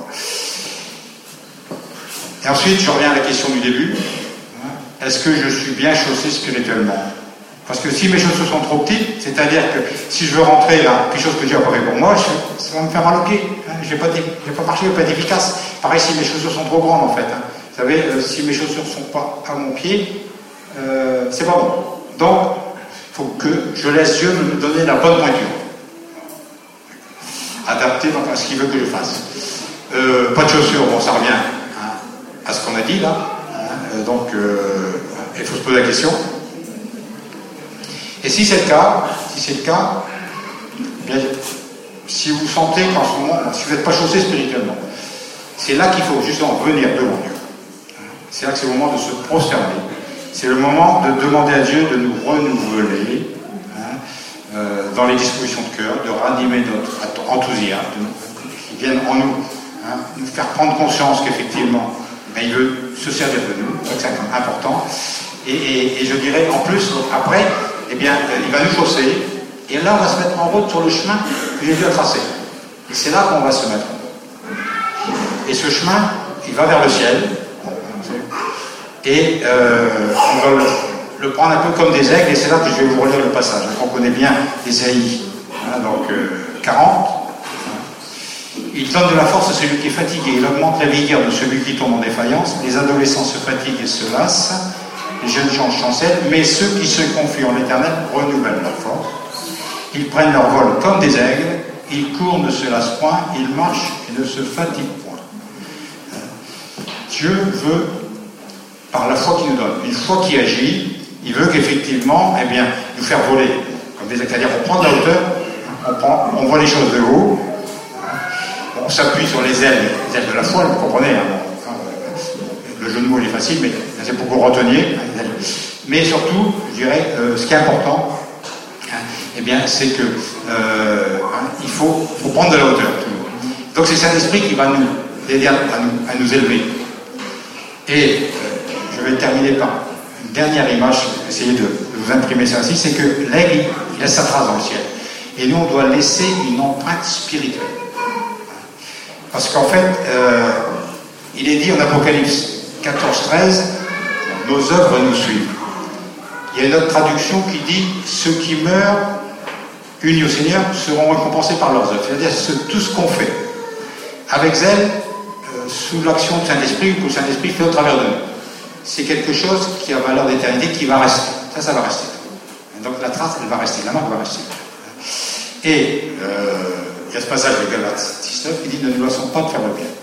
Et ensuite, je reviens à la question du début. Est-ce que je suis bien chaussé spirituellement? Parce que si mes chaussures sont trop petites, c'est-à-dire que si je veux rentrer dans quelque chose que Dieu a prévu pour moi, je, ça va me faire mal au pied. Hein, je ne vais pas, pas marcher, je ne vais pas être efficace. Pareil si mes chaussures sont trop grandes, en fait. Hein. Vous savez, euh, si mes chaussures ne sont pas à mon pied, euh, c'est pas bon. Donc, il faut que je laisse Dieu me donner la bonne pointure. Adapté donc, à ce qu'il veut que je fasse. Euh, pas de chaussures, bon, ça revient hein, à ce qu'on a dit là. Hein, donc, euh, il faut se poser la question. Et si c'est le cas, si c'est le cas, bien, si vous sentez qu'en ce moment, si vous n'êtes pas chaussé spirituellement, c'est là qu'il faut justement venir devant Dieu. C'est là que c'est le moment de se prosterner. C'est le moment de demander à Dieu de nous renouveler hein, euh, dans les dispositions de cœur, de ranimer notre enthousiasme, qui vienne en nous, hein, nous faire prendre conscience qu'effectivement, ben, il veut se servir de nous, c'est important. Et, et, et je dirais, en plus, après, eh bien, il va nous chausser, et là, on va se mettre en route sur le chemin que Jésus a tracé. Et c'est là qu'on va se mettre. Et ce chemin, il va vers le ciel. Et euh, on va le, le prendre un peu comme des aigles, et c'est là que je vais vous relire le passage. On connaît bien Ésaïe, hein, donc euh, quarante. Il donne de la force à celui qui est fatigué, il augmente la vigueur de celui qui tombe en défaillance. Les adolescents se fatiguent et se lassent, les jeunes gens chancellent, mais ceux qui se confient en l'Éternel renouvellent leur force. Ils prennent leur vol comme des aigles, ils courent, ne se lassent point, ils marchent et ne se fatiguent point. Dieu veut, par la foi qu'il nous donne, une foi qui agit, il veut qu'effectivement, eh bien, nous faire voler, comme des aigles, c'est-à-dire on prend de la hauteur, on, prend, on voit les choses de haut, on s'appuie sur les ailes, les ailes de la foi, vous comprenez, hein, le jeu de mots il est facile, mais c'est pour que vous reteniez. Mais surtout, je dirais, euh, ce qui est important, hein, eh bien, c'est que euh, hein, il faut, faut prendre de la hauteur. Donc c'est Saint-Esprit qui va nous aider à, à, nous, à nous élever. Et euh, je vais terminer par une dernière image, essayer de, de vous imprimer ça aussi, c'est que l'aigle, il laisse sa trace dans le ciel. Et nous, on doit laisser une empreinte spirituelle. Parce qu'en fait, euh, il est dit en Apocalypse quatorze treize, nos œuvres nous suivent. Il y a une autre traduction qui dit, ceux qui meurent unis au Seigneur seront récompensés par leurs œuvres. C'est-à-dire ce, tout ce qu'on fait avec zèle, euh, sous l'action du Saint-Esprit, que le Saint-Esprit fait au travers de nous. C'est quelque chose qui a valeur d'éternité, qui va rester. Ça, ça va rester. Et donc la trace, elle va rester, la marque va rester. Et euh, il y a ce passage de Galates dix-neuf qui dit, ne nous laissons pas de faire le bien.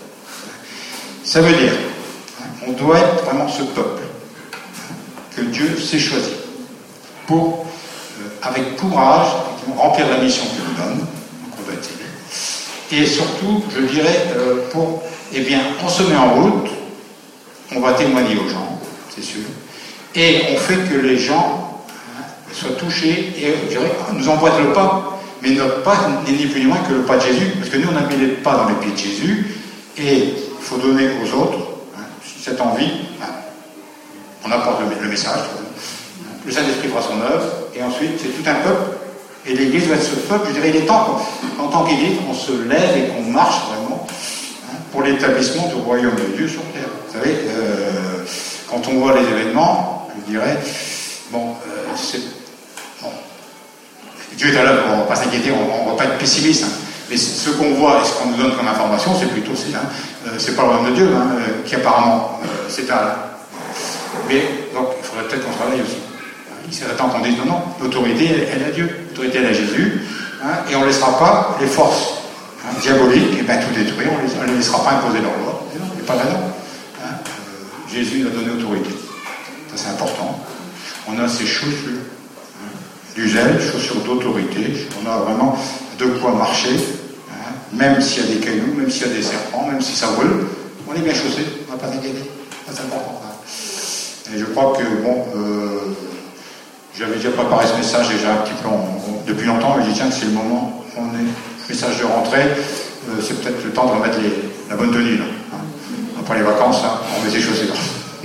Ça veut dire, on doit être vraiment ce peuple que Dieu s'est choisi pour, euh, avec courage, remplir la mission qu'il nous donne. Donc on doit être aidé. Et surtout, je dirais, euh, pour, eh bien, on se met en route, on va témoigner aux gens, c'est sûr, et on fait que les gens hein, soient touchés et, je dirais, nous emboîtent le pas, mais notre pas n'est ni plus ni moins que le pas de Jésus, parce que nous, on a mis les pas dans les pieds de Jésus, et il faut donner aux autres hein, cette envie. Hein, on apporte le, le message. Hein, le Saint-Esprit fera son œuvre, et ensuite, c'est tout un peuple, et l'Église doit être ce peuple. Je dirais, il est temps qu'en tant qu'Église, on se lève et qu'on marche vraiment hein, pour l'établissement du royaume de Dieu sur terre. Vous savez, euh, quand on voit les événements, je dirais, bon, euh, c'est. Bon, Dieu est à l'œuvre, on ne va pas s'inquiéter, on ne va pas être pessimiste. Hein. Mais ce qu'on voit et ce qu'on nous donne comme information, c'est plutôt, c'est, hein, euh, c'est pas le royaume de Dieu, hein, euh, qui apparemment euh, s'étale. Mais donc, il faudrait peut-être qu'on travaille aussi. Il serait temps qu'on dise non, non, l'autorité, elle, elle est à Dieu, l'autorité, elle est à Jésus, hein, et on ne laissera pas les forces hein, diaboliques, et bien tout détruire, on ne les laissera pas imposer leur loi. Non, il n'est pas là-dedans. Hein. Euh, Jésus nous a donné autorité. Ça, c'est important. On a ces chaussures. Du zèle, chaussures d'autorité, on a vraiment de quoi marcher, hein, même s'il y a des cailloux, même s'il y a des serpents, même si ça roule, on est bien chaussé, on ne va pas s'inquiéter, c'est important. Hein. Et je crois que, bon, euh, j'avais déjà préparé ce message déjà un petit peu, en, en, depuis longtemps, je me dis tiens, c'est le moment, on est message de rentrée, euh, c'est peut-être le temps de remettre les, la bonne tenue, là, hein. Après les vacances, hein, on met ses chaussées là.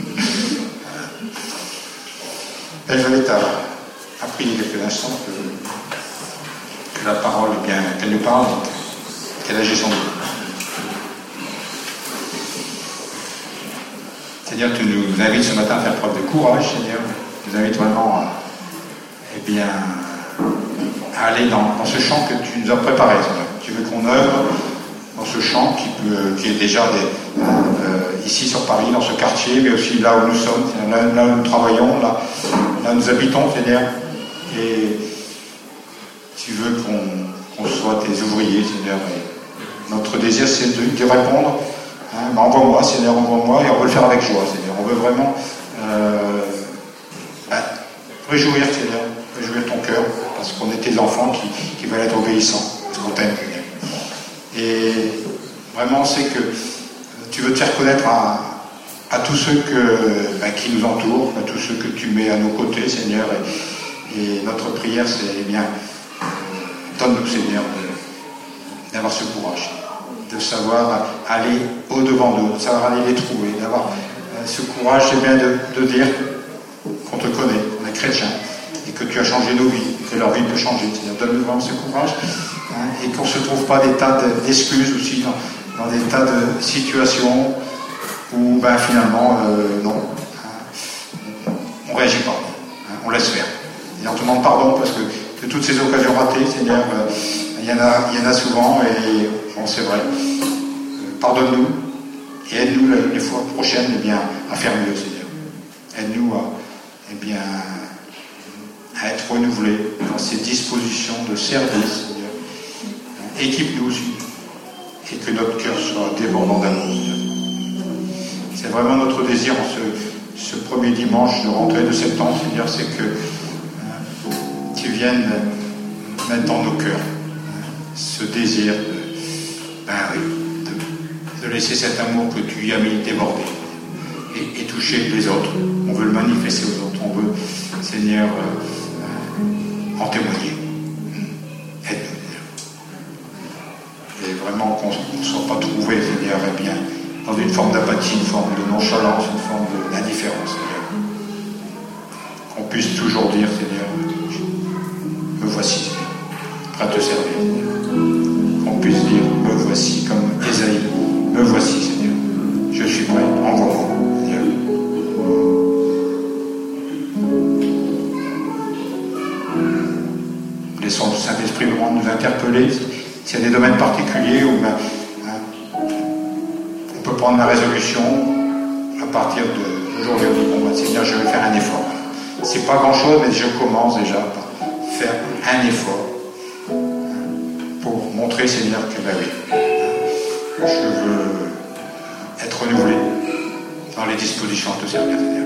Et je vais à a prié quelques instants que, que la parole, eh bien, qu'elle nous parle, qu'elle agisse en nous. Seigneur, tu nous invites ce matin à faire preuve de courage, Seigneur. Tu nous invites vraiment à, eh bien, à aller dans, dans ce champ que tu nous as préparé, Seigneur. Tu veux qu'on œuvre dans ce champ qui, peut, qui est déjà des, euh, ici sur Paris, dans ce quartier, mais aussi là où nous sommes, là, là où nous travaillons, là, là où nous habitons, Seigneur. Et tu veux qu'on qu'on soit tes ouvriers, Seigneur. Et notre désir, c'est de, de répondre. Hein, ben envoie-moi, Seigneur, envoie-moi, et on veut le faire avec joie, Seigneur. On veut vraiment euh, ben, réjouir, Seigneur, réjouir ton cœur, parce qu'on est tes enfants qui, qui veulent être obéissants, parce qu'on t'aime, Seigneur. Et vraiment, c'est que tu veux te faire connaître à, à tous ceux que, ben, qui nous entourent, à tous ceux que tu mets à nos côtés, Seigneur. Et, Et notre prière, c'est, eh bien, euh, donne-nous, Seigneur, d'avoir ce courage, de savoir aller au-devant d'eux, de savoir aller les trouver, d'avoir euh, ce courage, c'est bien de, de dire, qu'on te connaît, qu'on est chrétien, et que tu as changé nos vies, que leur vie peut changer. C'est-à-dire, donne-nous vraiment ce courage, hein, et qu'on ne se trouve pas des tas d'excuses aussi, dans, dans des tas de situations où, ben, finalement, euh, non, hein, on ne réagit pas, hein, on laisse faire. Et on te demande pardon parce que de toutes ces occasions ratées, Seigneur, euh, il y en a, il y en a souvent, et bon, c'est vrai. Euh, pardonne-nous, et aide-nous les fois prochaines, eh bien, à faire mieux, Seigneur. Aide-nous à, eh bien, à être renouvelés dans ces dispositions de service, Seigneur. Équipe-nous aussi, et que notre cœur soit débordant d'amour, Seigneur. C'est vraiment notre désir en ce, ce premier dimanche de rentrée de septembre, Seigneur, c'est que euh, tu viennes mettre dans nos cœurs euh, ce désir de, ben oui, de, de laisser cet amour que tu y as mis déborder et, et toucher les autres. On veut le manifester aux autres, on veut, Seigneur, euh, euh, en témoigner. Aide-nous, Seigneur. Et vraiment qu'on ne soit pas trouvé, Seigneur, eh bien, dans une forme d'apathie, une forme de nonchalance, une forme d'indifférence, Seigneur. Qu'on puisse toujours dire, Seigneur, me voici, Seigneur, prêt à te servir, Seigneur. Qu'on puisse dire, me voici, comme Ésaïe, me voici, Seigneur. Je suis prêt, envoie-moi, Seigneur. Laissons le Saint-Esprit vraiment nous interpeller. S'il y a des domaines particuliers où ben, on peut prendre la résolution à partir d'aujourd'hui, on dit, bon, ben, Seigneur, je vais faire un effort. C'est pas grand-chose, mais je commence déjà par faire un effort pour montrer, Seigneur, que ben oui, je veux être renouvelé dans les dispositions à te servir, Seigneur.